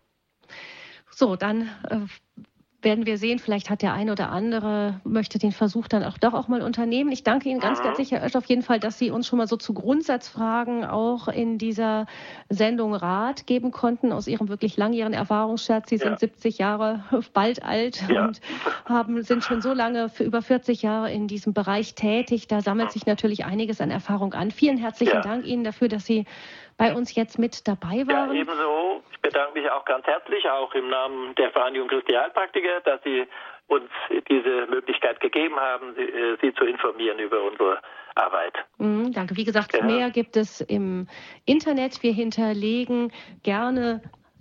So, dann werden wir sehen, vielleicht hat der eine oder andere, möchte den Versuch dann auch mal unternehmen. Ich danke Ihnen ganz herzlich, Herr Oesch, auf jeden Fall, dass Sie uns schon mal so zu Grundsatzfragen auch in dieser Sendung Rat geben konnten, aus Ihrem wirklich langjährigen Erfahrungsschatz. Sie sind 70 Jahre bald alt und sind schon so lange, für über 40 Jahre in diesem Bereich tätig. Da sammelt sich natürlich einiges an Erfahrung an. Vielen herzlichen Dank Ihnen dafür, dass Sie bei uns jetzt mit dabei waren. Ja, ebenso. Ich bedanke mich auch ganz herzlich, auch im Namen der Vereinigung Christlicher Heilpraktiker, dass Sie uns diese Möglichkeit gegeben haben, Sie zu informieren über unsere Arbeit. Danke. Wie gesagt, mehr gibt es im Internet. Wir hinterlegen gerne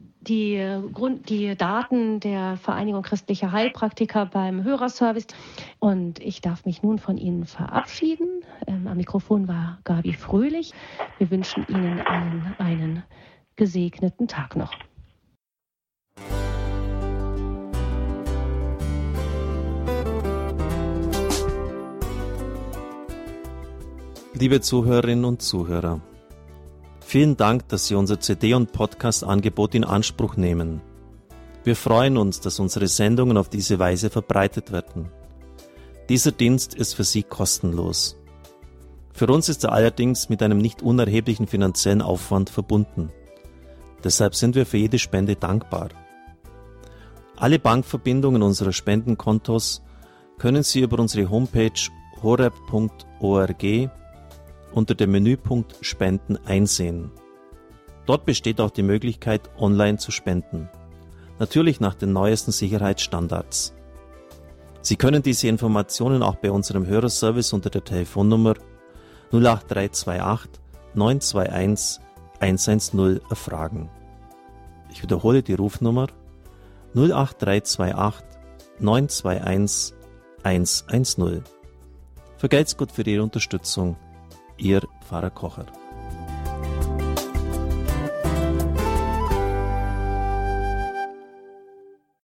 die Daten der Vereinigung Christlicher Heilpraktiker beim Hörerservice. Und ich darf mich nun von Ihnen verabschieden. Am Mikrofon war Gabi Fröhlich. Wir wünschen Ihnen allen einen gesegneten Tag noch. Liebe Zuhörerinnen und Zuhörer, vielen Dank, dass Sie unser CD- und Podcast-Angebot in Anspruch nehmen. Wir freuen uns, dass unsere Sendungen auf diese Weise verbreitet werden. Dieser Dienst ist für Sie kostenlos. Für uns ist er allerdings mit einem nicht unerheblichen finanziellen Aufwand verbunden. Deshalb sind wir für jede Spende dankbar. Alle Bankverbindungen unserer Spendenkontos können Sie über unsere Homepage horeb.org unter dem Menüpunkt Spenden einsehen. Dort besteht auch die Möglichkeit, online zu spenden. Natürlich nach den neuesten Sicherheitsstandards. Sie können diese Informationen auch bei unserem Hörerservice unter der Telefonnummer 08328 921 110 erfragen. Ich wiederhole die Rufnummer 08328 921 110. Vergelt's Gott für Ihre Unterstützung. Ihr Pfarrer Kocher.